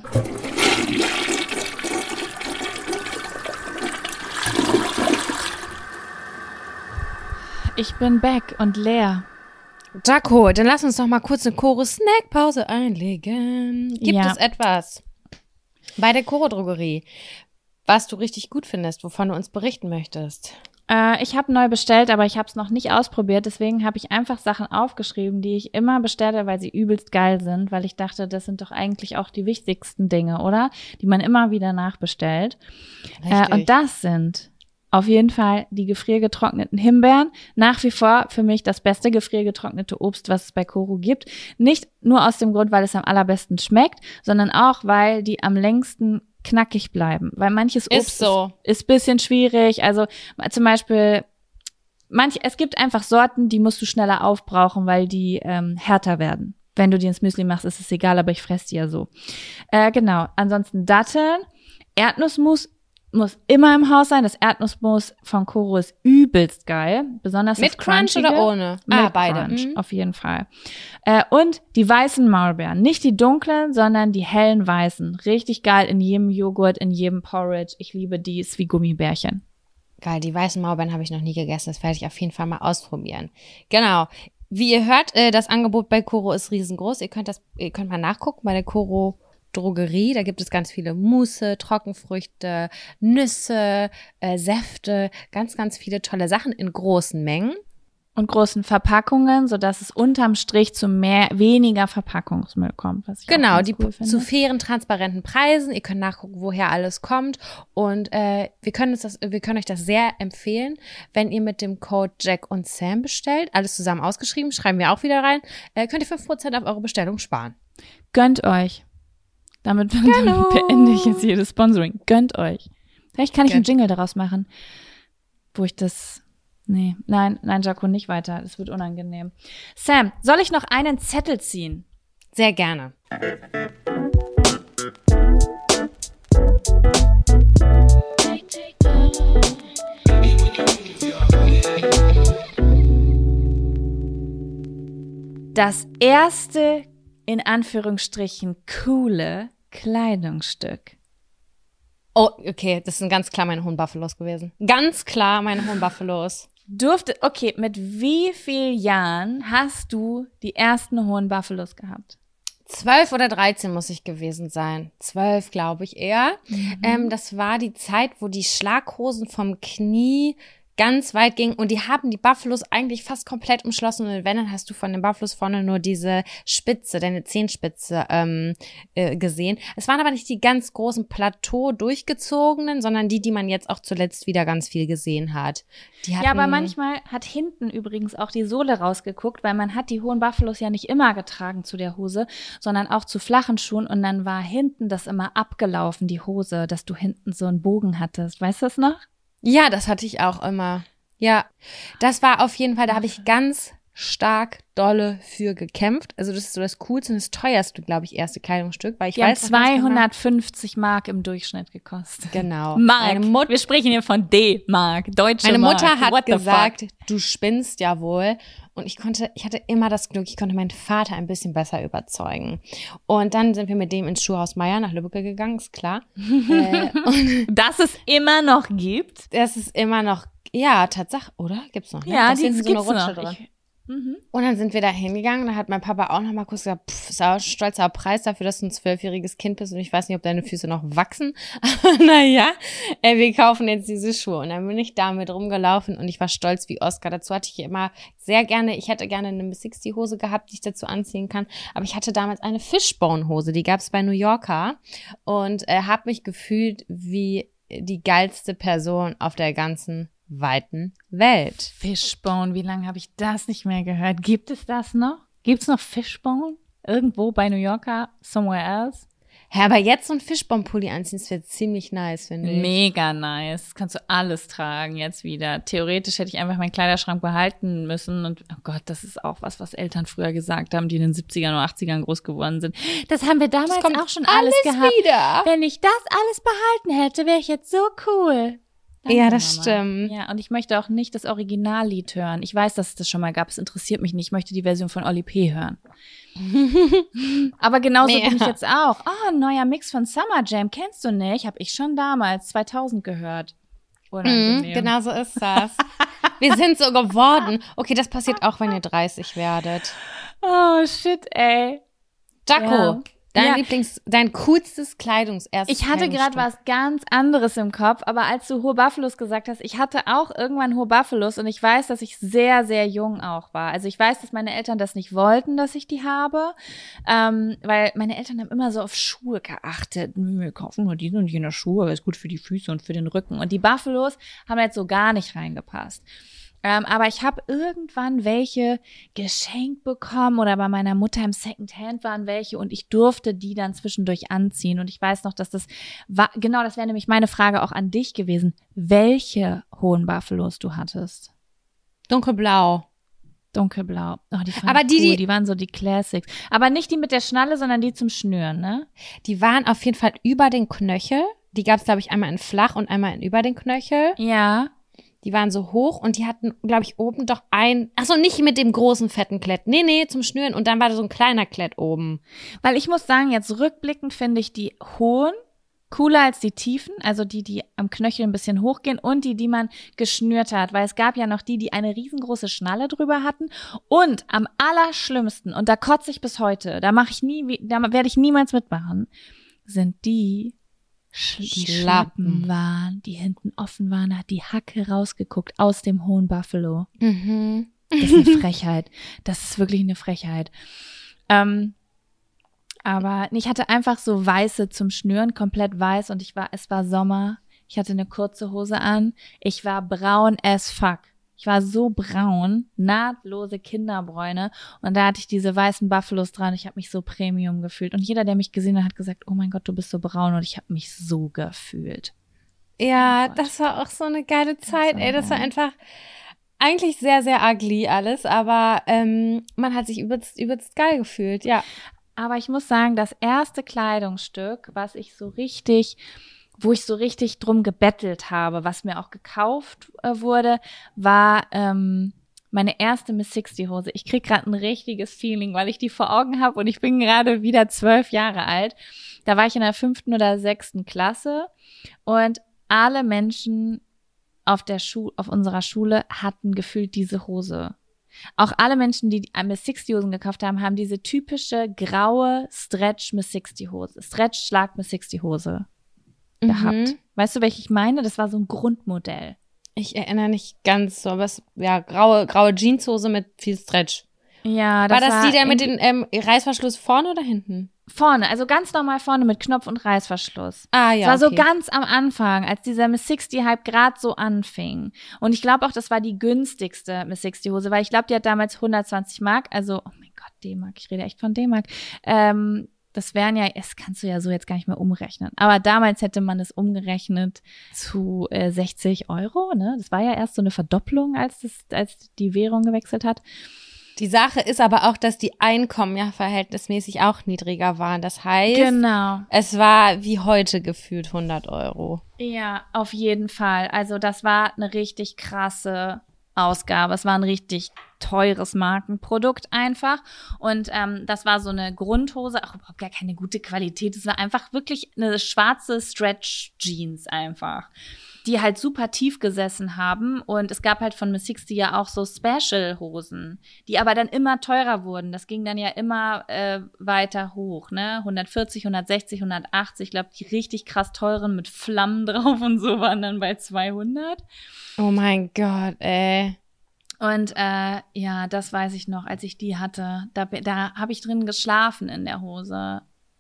Ich bin back und leer. Jaco, dann lass uns doch mal kurz eine Chorus-Snackpause einlegen. Gibt Ja. es etwas bei der Choro-Drogerie, was du richtig gut findest, wovon du uns berichten möchtest? Äh, ich habe neu bestellt, aber ich habe es noch nicht ausprobiert. Deswegen habe ich einfach Sachen aufgeschrieben, die ich immer bestelle, weil sie übelst geil sind. Weil ich dachte, das sind doch eigentlich auch die wichtigsten Dinge, oder? Die man immer wieder nachbestellt. Äh, und das sind auf jeden Fall die gefriergetrockneten Himbeeren. Nach wie vor für mich das beste gefriergetrocknete Obst, was es bei Koro gibt. Nicht nur aus dem Grund, weil es am allerbesten schmeckt, sondern auch, weil die am längsten knackig bleiben. Weil manches Obst Ist so. ist, ist bisschen schwierig. Also zum Beispiel, manch, es gibt einfach Sorten, die musst du schneller aufbrauchen, weil die ähm, härter werden. Wenn du die ins Müsli machst, ist es egal, aber ich fresse die ja so. Äh, genau. Ansonsten Datteln, Erdnussmus muss immer im Haus sein. Das Erdnussmus von Koro ist übelst geil. Besonders Mit das Crunch Crunchige. oder ohne? Mit Ah, beide. Crunch, Mhm. auf jeden Fall. Äh, und die weißen Maulbeeren. Nicht die dunklen, sondern die hellen weißen. Richtig geil in jedem Joghurt, in jedem Porridge. Ich liebe die, ist wie Gummibärchen. Geil, die weißen Maulbeeren habe ich noch nie gegessen. Das werde ich auf jeden Fall mal ausprobieren. Genau. Wie ihr hört, äh, das Angebot bei Koro ist riesengroß. Ihr könnt das, ihr könnt mal nachgucken bei der Koro Drogerie. Da gibt es ganz viele Musse, Trockenfrüchte, Nüsse, äh, Säfte, ganz, ganz viele tolle Sachen in großen Mengen. Und großen Verpackungen, sodass es unterm Strich zu mehr, weniger Verpackungsmüll kommt. Was ich Genau, auch ganz die cool finde. zu fairen, transparenten Preisen. Ihr könnt nachgucken, woher alles kommt. Und äh, wir können uns das, wir können euch das sehr empfehlen, wenn ihr mit dem Code Jack und Sam bestellt. Alles zusammen ausgeschrieben, schreiben wir auch wieder rein. Äh, könnt ihr fünf Prozent auf eure Bestellung sparen. Gönnt euch. Damit, Genau. damit beende ich jetzt jedes Sponsoring. Gönnt euch. Vielleicht kann ich Gönnt. einen Jingle daraus machen, wo ich das... Nee, nein, nein, Jaco, nicht weiter. Das wird unangenehm. Sam, soll ich noch einen Zettel ziehen? Sehr gerne. Das erste, in Anführungsstrichen, coole Kleidungsstück. Oh, okay, das sind ganz klar meine hohen Buffalos gewesen. Ganz klar meine hohen Buffalos. Durfte, okay, mit wie vielen Jahren hast du die ersten hohen Buffalos gehabt? Zwölf oder dreizehn muss ich gewesen sein. Zwölf, glaube ich eher. Mhm. Ähm, das war die Zeit, wo die Schlaghosen vom Knie ganz weit gingen und die haben die Buffalos eigentlich fast komplett umschlossen und wenn, dann hast du von den Buffalos vorne nur diese Spitze, deine Zehenspitze ähm, äh, gesehen. Es waren aber nicht die ganz großen Plateau durchgezogenen, sondern die, die man jetzt auch zuletzt wieder ganz viel gesehen hat. Die hatten, ja, aber manchmal hat hinten übrigens auch die Sohle rausgeguckt, weil man hat die hohen Buffalos ja nicht immer getragen zu der Hose, sondern auch zu flachen Schuhen und dann war hinten das immer abgelaufen, die Hose, dass du hinten so einen Bogen hattest. Weißt du das noch? Ja, das hatte ich auch immer. Ja, das war auf jeden Fall, da habe ich ganz stark dolle für gekämpft. Also das ist so das coolste und das teuerste, glaube ich, erste Kleidungsstück, weil ich Die weiß, haben zweihundertfünfzig Mark im Durchschnitt gekostet. Genau. Mark. Meine Mut- Wir sprechen hier von D-Mark, deutsche Meine Mark. Mutter hat What the gesagt, fuck? du spinnst ja wohl. Und ich konnte, ich hatte immer das Glück, ich konnte meinen Vater ein bisschen besser überzeugen. Und dann sind wir mit dem ins Schuhhaus Meier nach Lübbecke gegangen, ist klar. äh, und Dass es immer noch gibt. das ist immer noch, ja, Tatsache, oder? Gibt's noch, ne? Ja, Da ist die hinten gibt's so eine Rutsche noch. drin. Ich, mhm. Und dann sind wir da hingegangen, da hat mein Papa auch noch mal kurz gesagt, pff, ist auch ein stolzer Preis dafür, dass du ein zwölfjähriges Kind bist und ich weiß nicht, ob deine Füße noch wachsen. Aber naja, äh, wir kaufen jetzt diese Schuhe. Und dann bin ich damit rumgelaufen und ich war stolz wie Oscar. Dazu hatte ich immer sehr gerne, ich hätte gerne eine Miss sixty Hose gehabt, die ich dazu anziehen kann. Aber ich hatte damals eine Fishbone-Hose, die gab es bei New Yorker und äh, habe mich gefühlt wie die geilste Person auf der ganzen weiten Welt. Fishbone, wie lange habe ich das nicht mehr gehört? Gibt es das noch? Gibt es noch Fishbone? Irgendwo bei New Yorker? Somewhere else? Ja, aber jetzt so ein Fishbone-Pulli anziehen, das wäre ziemlich nice, finde ich. Mega nice. Kannst du alles tragen jetzt wieder. Theoretisch hätte ich einfach meinen Kleiderschrank behalten müssen. Und oh Gott, das ist auch was, was Eltern früher gesagt haben, die in den siebzigern oder achtzigern groß geworden sind. Das haben wir damals kommt auch schon alles, alles gehabt. wieder. Wenn ich das alles behalten hätte, wäre ich jetzt so cool. Danke, Ja, das Mama. stimmt. Ja, und ich möchte auch nicht das Originallied hören. Ich weiß, dass es das schon mal gab. Es interessiert mich nicht. Ich möchte die Version von Oli P. hören. Aber genauso Nee. bin ich jetzt auch. Oh, ein neuer Mix von Summer Jam. Kennst du nicht? Hab ich schon damals, zweitausend gehört. Mhm, Unangenehm. genau so ist das. Wir sind so geworden. Okay, das passiert auch, wenn ihr dreißig werdet. Oh, shit, ey. Jaco, Ja. dein Ja. Lieblings, dein coolstes Kleidungs erstes Ich hatte gerade was ganz anderes im Kopf, aber als du hohe Buffalos gesagt hast, ich hatte auch irgendwann hohe Buffalos und ich weiß, dass ich sehr, sehr jung auch war. Also ich weiß, dass meine Eltern das nicht wollten, dass ich die habe, ähm, weil meine Eltern haben immer so auf Schuhe geachtet. Wir kaufen nur diese und jene Schuhe, weil es gut für die Füße und für den Rücken. Und die Buffalos haben jetzt so gar nicht reingepasst. Ähm, aber ich habe irgendwann welche geschenkt bekommen oder bei meiner Mutter im Secondhand waren welche und ich durfte die dann zwischendurch anziehen. Und ich weiß noch, dass das war, genau, das wäre nämlich meine Frage auch an dich gewesen, welche hohen Buffalos du hattest. Dunkelblau. Dunkelblau. Oh, die fand Aber ich die, cool. die- die waren so die Classics. Aber nicht die mit der Schnalle, sondern die zum Schnüren, ne? Die waren auf jeden Fall über den Knöchel. Die gab es, glaube ich, einmal in flach und einmal in über den Knöchel. Ja. Die waren so hoch und die hatten, glaube ich, oben doch ein, ach so, nicht mit dem großen, fetten Klett. Nee, nee, zum Schnüren. Und dann war da so ein kleiner Klett oben. Weil ich muss sagen, jetzt rückblickend finde ich die hohen Cooler als die tiefen, also die, die am Knöchel ein bisschen hochgehen und die, die man geschnürt hat, weil es gab ja noch die, die eine riesengroße Schnalle drüber hatten und am allerschlimmsten, und da kotze ich bis heute, da mache ich nie, da werde ich niemals mitmachen, sind die, die Schlappen waren, die hinten offen waren, da hat die Hacke rausgeguckt aus dem hohen Buffalo. Mhm. Das ist eine Frechheit. Das ist wirklich eine Frechheit. Ähm, aber ich hatte einfach so weiße zum Schnüren, komplett weiß, und ich war, es war Sommer. Ich hatte eine kurze Hose an. Ich war braun as fuck. Ich war so braun, nahtlose Kinderbräune, und da hatte ich diese weißen Buffalos dran. Ich habe mich so Premium gefühlt, und jeder, der mich gesehen hat, hat gesagt, oh mein Gott, du bist so braun, und ich habe mich so gefühlt. Ja, Oh das war auch so eine geile Zeit, war ey. Das war geil. einfach eigentlich sehr, sehr ugly alles, aber ähm, man hat sich übelst, übelst geil gefühlt, ja. Aber ich muss sagen, das erste Kleidungsstück, was ich so richtig, wo ich so richtig drum gebettelt habe, was mir auch gekauft äh, wurde, war ähm, meine erste Miss sechzig Hose. Ich krieg gerade ein richtiges Feeling, weil ich die vor Augen habe, und ich bin gerade wieder zwölf Jahre alt. Da war ich in der fünften oder sechsten Klasse, und alle Menschen auf der Schu- auf unserer Schule hatten gefühlt diese Hose. Auch alle Menschen, die Miss sechzig Hosen gekauft haben, haben diese typische graue Stretch Miss sechzig Hose, Stretch Schlag Miss sechzig Hose gehabt. Mhm. Weißt du, welche ich meine? Das war so ein Grundmodell. Ich erinnere nicht ganz so, aber es, ja, graue, graue Jeanshose mit viel Stretch. Ja, das war das war die der mit irgendwie dem ähm, Reißverschluss vorne oder hinten? vorne, also ganz normal vorne mit Knopf und Reißverschluss. Ah, Es ja, war so okay. ganz am Anfang, als dieser Miss sechzig-Hype gerade so anfing. Und ich glaube auch, das war die günstigste Miss sechzig-Hose, weil ich glaube, die hat damals hundertzwanzig Mark, also, oh mein Gott, D-Mark, ich rede echt von D-Mark. Ähm, das wären ja, das kannst du ja so jetzt gar nicht mehr umrechnen. Aber damals hätte man es umgerechnet zu äh, sechzig Euro, ne? Das war ja erst so eine Verdopplung, als das, als die Währung gewechselt hat. Die Sache ist aber auch, dass die Einkommen ja verhältnismäßig auch niedriger waren. Das heißt, Genau. es war wie heute gefühlt hundert Euro. Ja, auf jeden Fall. Also das war eine richtig krasse Ausgabe. Es war ein richtig teures Markenprodukt einfach. Und ähm, das war so eine Grundhose, auch überhaupt gar keine gute Qualität. Es war einfach wirklich eine schwarze Stretch-Jeans einfach, die halt super tief gesessen haben. Und es gab halt von Miss sechzig ja auch so Special-Hosen, die aber dann immer teurer wurden. Das ging dann ja immer äh, weiter hoch, ne? hundertvierzig, hundertsechzig, hundertachtzig. Ich glaube, die richtig krass teuren mit Flammen drauf und so waren dann bei zweihundert. Oh mein Gott, ey. Und äh, ja, das weiß ich noch, als ich die hatte. Da, da habe ich drin geschlafen in der Hose.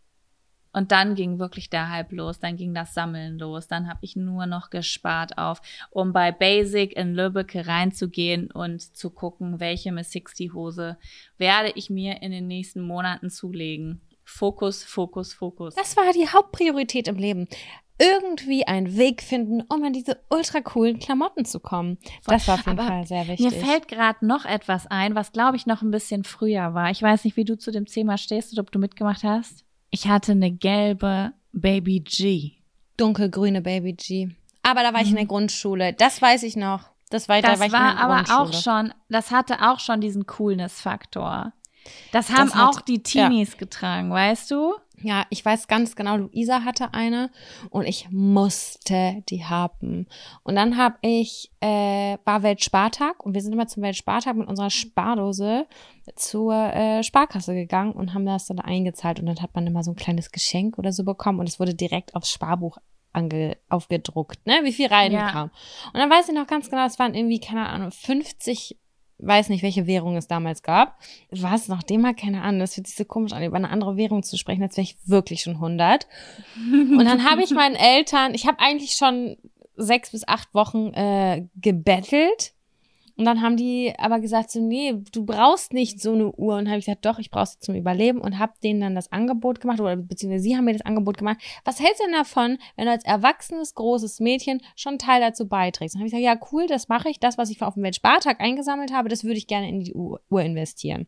Und dann ging wirklich der Hype los, dann ging das Sammeln los. Dann habe ich nur noch gespart auf, um bei Basic in Lübeck reinzugehen und zu gucken, welche Miss sechzig Hose werde ich mir in den nächsten Monaten zulegen. Fokus, Fokus, Fokus. Das war die Hauptpriorität im Leben. Irgendwie einen Weg finden, um an diese ultra coolen Klamotten zu kommen. Das war auf jeden Aber Fall sehr wichtig. Mir fällt gerade noch etwas ein, was, glaube ich, noch ein bisschen früher war. Ich weiß nicht, wie du zu dem Thema stehst oder ob du mitgemacht hast. Ich hatte eine gelbe Baby G. Dunkelgrüne Baby G. Aber da war ich in der Grundschule. Das weiß ich noch. Das war, da Das war, ich war in der aber Grundschule. auch schon, das hatte auch schon diesen Coolness-Faktor. Das haben Das hat- auch die Teenies getragen, weißt du? Ja, ich weiß ganz genau, Luisa hatte eine und ich musste die haben. Und dann habe ich, äh, war Weltspartag und wir sind immer zum Weltspartag mit unserer Spardose zur äh, Sparkasse gegangen und haben das dann eingezahlt und dann hat man immer so ein kleines Geschenk oder so bekommen und es wurde direkt aufs Sparbuch ange aufgedruckt, ne, wie viel reinkam. Und dann weiß ich noch ganz genau, es waren irgendwie, keine Ahnung, fünfzig, weiß nicht, welche Währung es damals gab. War es noch D-Mark? Keine Ahnung. Das fühlt sich so komisch an, über eine andere Währung zu sprechen, als wäre ich wirklich schon hundert. Und dann habe ich meinen Eltern, ich habe eigentlich schon sechs bis acht Wochen äh, gebettelt. Und dann haben die aber gesagt so, nee, du brauchst nicht so eine Uhr. Und habe ich gesagt, doch, ich brauche sie zum Überleben und habe denen dann das Angebot gemacht oder beziehungsweise sie haben mir das Angebot gemacht. Was hältst du denn davon, wenn du als erwachsenes, großes Mädchen schon einen Teil dazu beiträgst? Und habe ich gesagt, ja cool, das mache ich. Das, was ich auf dem Weltspartag eingesammelt habe, das würde ich gerne in die Uhr investieren.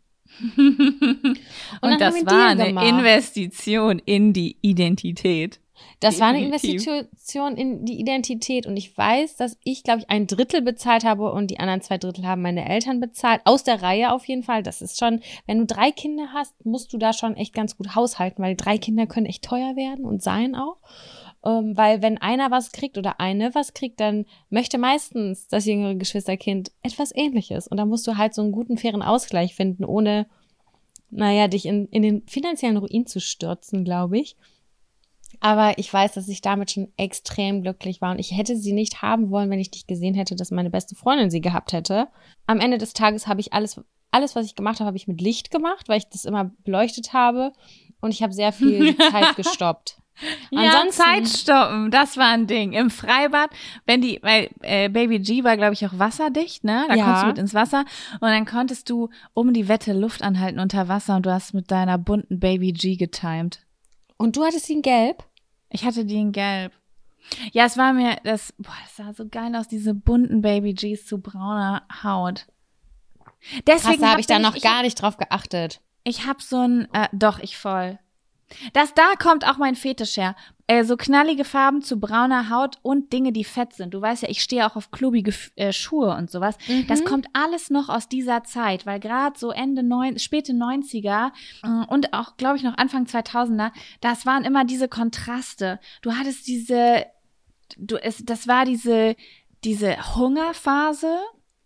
Und, dann das haben wir war Deal eine gemacht. Investition in die Identität. Das war eine Definitiv. Investition in die Identität und ich weiß, dass ich, glaube ich, ein Drittel bezahlt habe und die anderen zwei Drittel haben meine Eltern bezahlt. Aus der Reihe auf jeden Fall. Das ist schon, wenn du drei Kinder hast, musst du da schon echt ganz gut haushalten, weil drei Kinder können echt teuer werden und sein auch. ähm, weil wenn einer was kriegt oder eine was kriegt, dann möchte meistens das jüngere Geschwisterkind etwas Ähnliches. Und da musst du halt so einen guten, fairen Ausgleich finden, ohne, naja, dich in, in den finanziellen Ruin zu stürzen, glaube ich. Aber ich weiß, dass ich damit schon extrem glücklich war und ich hätte sie nicht haben wollen, wenn ich nicht gesehen hätte, dass meine beste Freundin sie gehabt hätte. Am Ende des Tages habe ich alles, alles, was ich gemacht habe, habe ich mit Licht gemacht, weil ich das immer beleuchtet habe und ich habe sehr viel Zeit gestoppt. Ja, Zeit stoppen, das war ein Ding. Im Freibad, wenn die, weil äh, Baby G war, glaube ich, auch wasserdicht, ne? Da Ja. konntest du mit ins Wasser und dann konntest du um die Wette Luft anhalten unter Wasser und du hast mit deiner bunten Baby G getimed. Und du hattest ihn gelb? Ich hatte die in gelb. Ja, es war mir, das, boah, das sah so geil aus, diese bunten Baby Gs zu brauner Haut. Deswegen habe hab ich da noch ich, gar nicht drauf geachtet. Ich habe so ein, äh, doch, ich voll. Das, da kommt auch mein Fetisch her. Äh, so knallige Farben zu brauner Haut und Dinge, die fett sind. Du weißt ja, ich stehe auch auf klubige äh, Schuhe und sowas. Mhm. Das kommt alles noch aus dieser Zeit, weil gerade so Ende neun, späte neunziger äh, und auch, glaube ich, noch Anfang zweitausender, das waren immer diese Kontraste. Du hattest diese, du, es, das war diese, diese Hungerphase.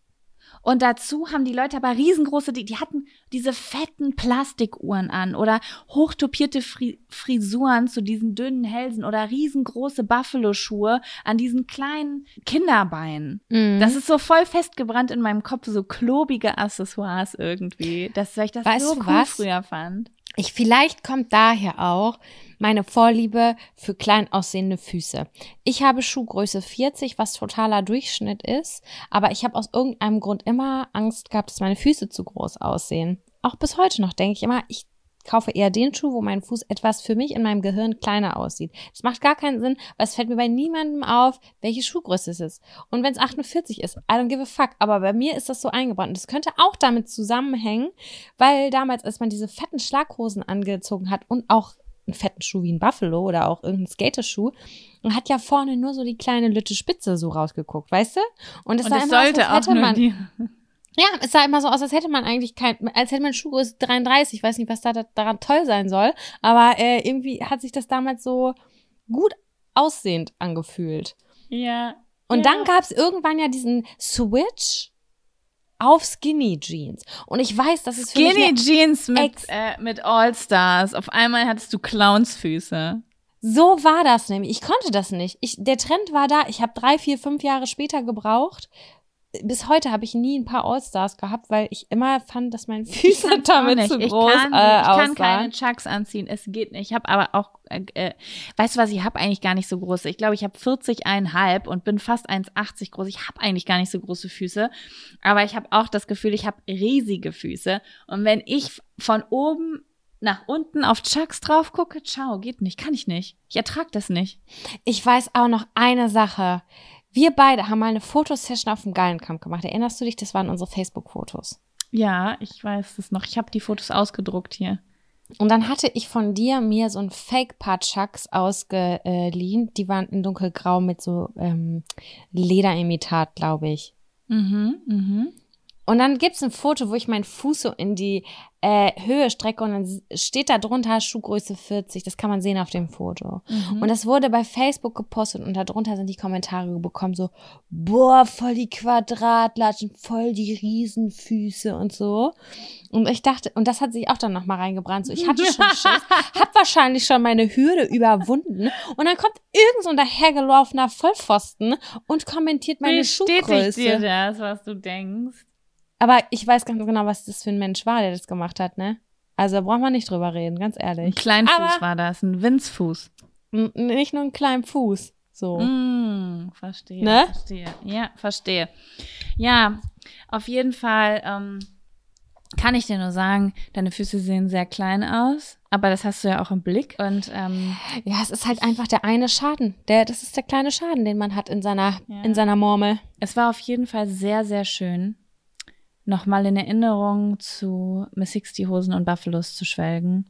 Und dazu haben die Leute aber riesengroße, die, die hatten diese fetten Plastikuhren an oder hochtopierte Fri- Frisuren zu diesen dünnen Hälsen oder riesengroße Buffalo-Schuhe an diesen kleinen Kinderbeinen. Mhm. Das ist so voll festgebrannt in meinem Kopf, so klobige Accessoires irgendwie, dass ich das weißt so cool was? früher fand. Ich, vielleicht kommt daher auch meine Vorliebe für klein aussehende Füße. Ich habe Schuhgröße vierzig, was totaler Durchschnitt ist, aber ich habe aus irgendeinem Grund immer Angst gehabt, dass meine Füße zu groß aussehen. Auch bis heute noch denke ich immer, ich kaufe eher den Schuh, wo mein Fuß etwas für mich in meinem Gehirn kleiner aussieht. Das macht gar keinen Sinn, weil es fällt mir bei niemandem auf, welche Schuhgröße es ist. Und wenn es achtundvierzig ist, I don't give a fuck. Aber bei mir ist das so eingebrannt. Und das könnte auch damit zusammenhängen, weil damals, als man diese fetten Schlaghosen angezogen hat und auch einen fetten Schuh wie ein Buffalo oder auch irgendeinen Skaterschuh, und hat ja vorne nur so die kleine lütte Spitze so rausgeguckt, weißt du? Und es und sah es immer sollte aus, als hätte auch nur man die Ja, es sah immer so aus, als hätte man eigentlich kein, als hätte man Schuhgröße dreiunddreißig. Ich weiß nicht, was da, da daran toll sein soll, aber äh, irgendwie hat sich das damals so gut aussehend angefühlt. Ja. Und ja. dann gab's irgendwann ja diesen Switch auf Skinny Jeans. Und ich weiß, das ist für mich Skinny Jeans mit, Ex- äh, mit All-Stars. Auf einmal hattest du Clownsfüße. So war das nämlich. Ich konnte das nicht. Ich, der Trend war da. Ich habe drei, vier, fünf Jahre später gebraucht. Bis heute habe ich nie ein paar All-Stars gehabt, weil ich immer fand, dass meine Füße damit zu groß ich kann, äh, ich kann aussahen. keine Chucks anziehen, es geht nicht. Ich habe aber auch, äh, äh, weißt du was, ich habe eigentlich gar nicht so große. Ich glaube, ich habe vierzig Komma fünf und bin fast eins achtzig groß. Ich habe eigentlich gar nicht so große Füße, aber ich habe auch das Gefühl, ich habe riesige Füße. Und wenn ich von oben nach unten auf Chucks drauf gucke, ciao, geht nicht, kann ich nicht. Ich ertrag das nicht. Ich weiß auch noch eine Sache. Wir beide haben mal eine Fotosession auf dem Gallenkampf gemacht. Erinnerst du dich? Das waren unsere Facebook-Fotos. Ja, ich weiß es noch. Ich habe die Fotos ausgedruckt hier. Und dann hatte ich von dir mir so ein Fake-Paar Chucks ausgeliehen. Die waren in dunkelgrau mit so ähm, Lederimitat, glaube ich. Mhm, mhm. Und dann gibt's ein Foto, wo ich meinen Fuß so in die äh, Höhe strecke und dann steht da drunter Schuhgröße vierzig. Das kann man sehen auf dem Foto. Mhm. Und das wurde bei Facebook gepostet und darunter sind die Kommentare bekommen so, boah, voll die Quadratlatschen, voll die Riesenfüße und so. Und ich dachte, und das hat sich auch dann nochmal reingebrannt. So, ich hatte schon Schiss, hab wahrscheinlich schon meine Hürde überwunden. Und dann kommt irgend so ein dahergelaufener Vollpfosten und kommentiert meine Schuhgröße. Bestätigt dir das, was du denkst? Aber ich weiß ganz genau, was das für ein Mensch war, der das gemacht hat, ne? Also da braucht man nicht drüber reden, ganz ehrlich. Ein Kleinfuß Aber war das, ein Winzfuß. n- nicht nur ein kleinen Fuß, so. Mm, verstehe, Ne? verstehe. Ja, verstehe. Ja, auf jeden Fall ähm, kann ich dir nur sagen, deine Füße sehen sehr klein aus, aber das hast du ja auch im Blick. Und ähm, Ja, es ist halt einfach der eine Schaden. Der, das ist der kleine Schaden, den man hat in seiner, Ja. in seiner Murmel. es war auf jeden Fall sehr, sehr schön, nochmal in Erinnerung zu Miss Sixty-Hosen und Buffalos zu schwelgen,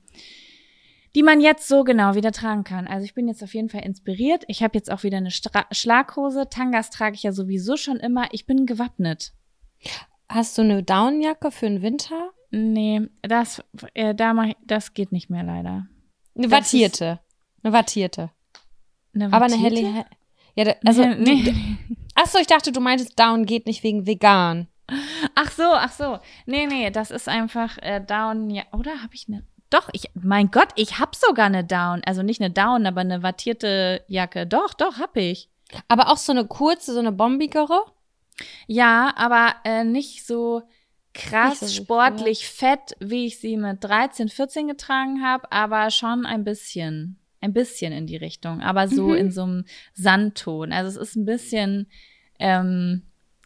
die man jetzt so genau wieder tragen kann. Also ich bin jetzt auf jeden Fall inspiriert. Ich habe jetzt auch wieder eine Stra- Schlaghose. Tangas trage ich ja sowieso schon immer. Ich bin gewappnet. Hast du eine Downjacke für den Winter? Nee, das, äh, da mach ich, das geht nicht mehr leider. Eine Das wattierte. Eine wattierte. Eine Aber eine Vatierte? helle, ja, da- also, Nee, nee. achso, ich dachte, du meintest, Down geht nicht wegen vegan. Ach so, ach so. Nee, nee, das ist einfach äh, Down, ja, oder habe ich eine, doch, ich, mein Gott, ich hab sogar eine Down, also nicht eine Down, aber eine wattierte Jacke. Doch, doch, hab ich. Aber auch so eine kurze, so eine bombigere? Ja, aber äh, nicht so krass Nicht so wie sportlich fett, wie ich sie mit dreizehn, vierzehn getragen habe, aber schon ein bisschen, ein bisschen in die Richtung, aber so Mhm. in so einem Sandton. Also es ist ein bisschen ähm,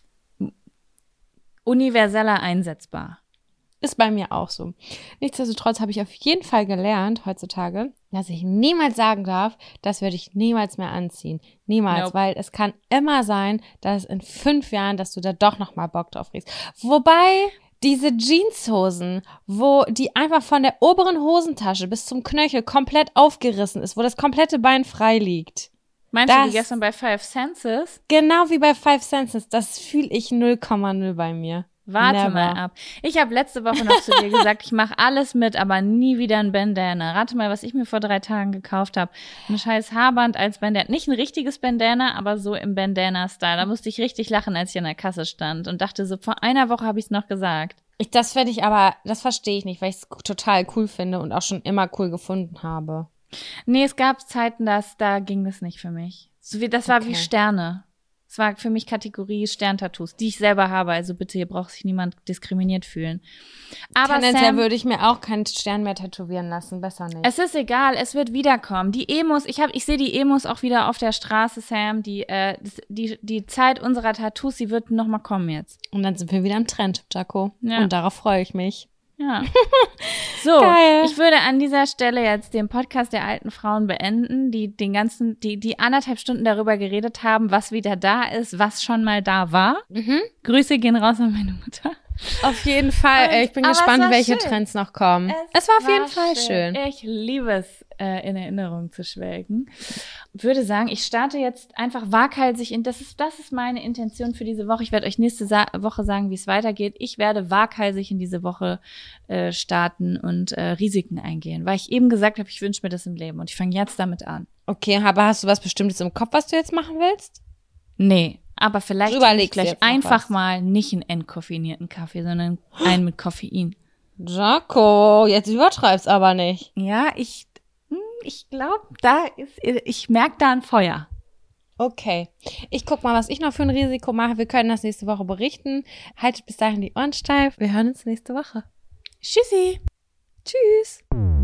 universeller einsetzbar. Ist bei mir auch so. Nichtsdestotrotz habe ich auf jeden Fall gelernt heutzutage, dass ich niemals sagen darf, das würde ich niemals mehr anziehen. Niemals, Nope. weil es kann immer sein, dass in fünf Jahren, dass du da doch noch mal Bock drauf kriegst. Wobei diese Jeanshosen, wo die einfach von der oberen Hosentasche bis zum Knöchel komplett aufgerissen ist, wo das komplette Bein frei liegt. Meinst du Das- die gestern bei Five Senses? Genau wie bei Five Senses, das fühle ich null Komma null bei mir. Warte Never. mal ab. Ich habe letzte Woche noch zu dir gesagt, ich mache alles mit, aber nie wieder ein Bandana. Rate mal, was ich mir vor drei Tagen gekauft habe. Ein scheiß Haarband als Bandana. Nicht ein richtiges Bandana, aber so im Bandana-Style. Da musste ich richtig lachen, als ich an der Kasse stand und dachte so, vor einer Woche habe ich es noch gesagt. Ich, das finde ich aber, das verstehe ich nicht, weil ich es total cool finde und auch schon immer cool gefunden habe. Nee, es gab Zeiten, dass, da ging das nicht für mich. So wie, das war Okay. wie Sterne. Es war für mich Kategorie Sterntattoos, die ich selber habe. Also bitte, hier braucht sich niemand diskriminiert fühlen. Aber Tendenziell Sam, würde ich mir auch keinen Stern mehr tätowieren lassen, besser nicht. es ist egal, es wird wiederkommen. Die Emos, ich habe, ich sehe die Emos auch wieder auf der Straße, Sam. Die, äh, das- die, die Zeit unserer Tattoos, die wird noch mal kommen jetzt. Und dann sind wir wieder im Trend, Jaco. Ja. Und darauf freue ich mich. Ja. So, Geil. ich würde an dieser Stelle jetzt den Podcast der alten Frauen beenden, die den ganzen, die, die anderthalb Stunden darüber geredet haben, was wieder da ist, was schon mal da war. Mhm. Grüße gehen raus an meine Mutter. Auf jeden Fall. Und- Ey, ich bin aber es gespannt, war welche schön. Trends noch kommen. Es, war auf jeden Fall schön. Ich liebe es, äh, in Erinnerung zu schwelgen. Würde sagen, ich starte jetzt einfach waghalsig in, das ist, das ist meine Intention für diese Woche. Ich werde euch nächste Sa- Woche sagen, wie es weitergeht. Ich werde waghalsig in diese Woche äh, starten und äh, Risiken eingehen, weil ich eben gesagt habe, ich wünsche mir das im Leben und ich fange jetzt damit an. Okay, aber hast du was Bestimmtes im Kopf, was du jetzt machen willst? Nee, aber vielleicht Du trinke ich überlegst gleich jetzt noch einfach was. mal nicht einen entkoffinierten Kaffee, sondern einen mit Koffein. Jaco, jetzt übertreib's aber nicht. Ja, ich, hm, ich glaube, da ist, ich merke da ein Feuer. Okay. Ich guck mal, was ich noch für ein Risiko mache. Wir können das nächste Woche berichten. Haltet bis dahin die Ohren steif. Wir hören uns nächste Woche. Tschüssi. Tschüss.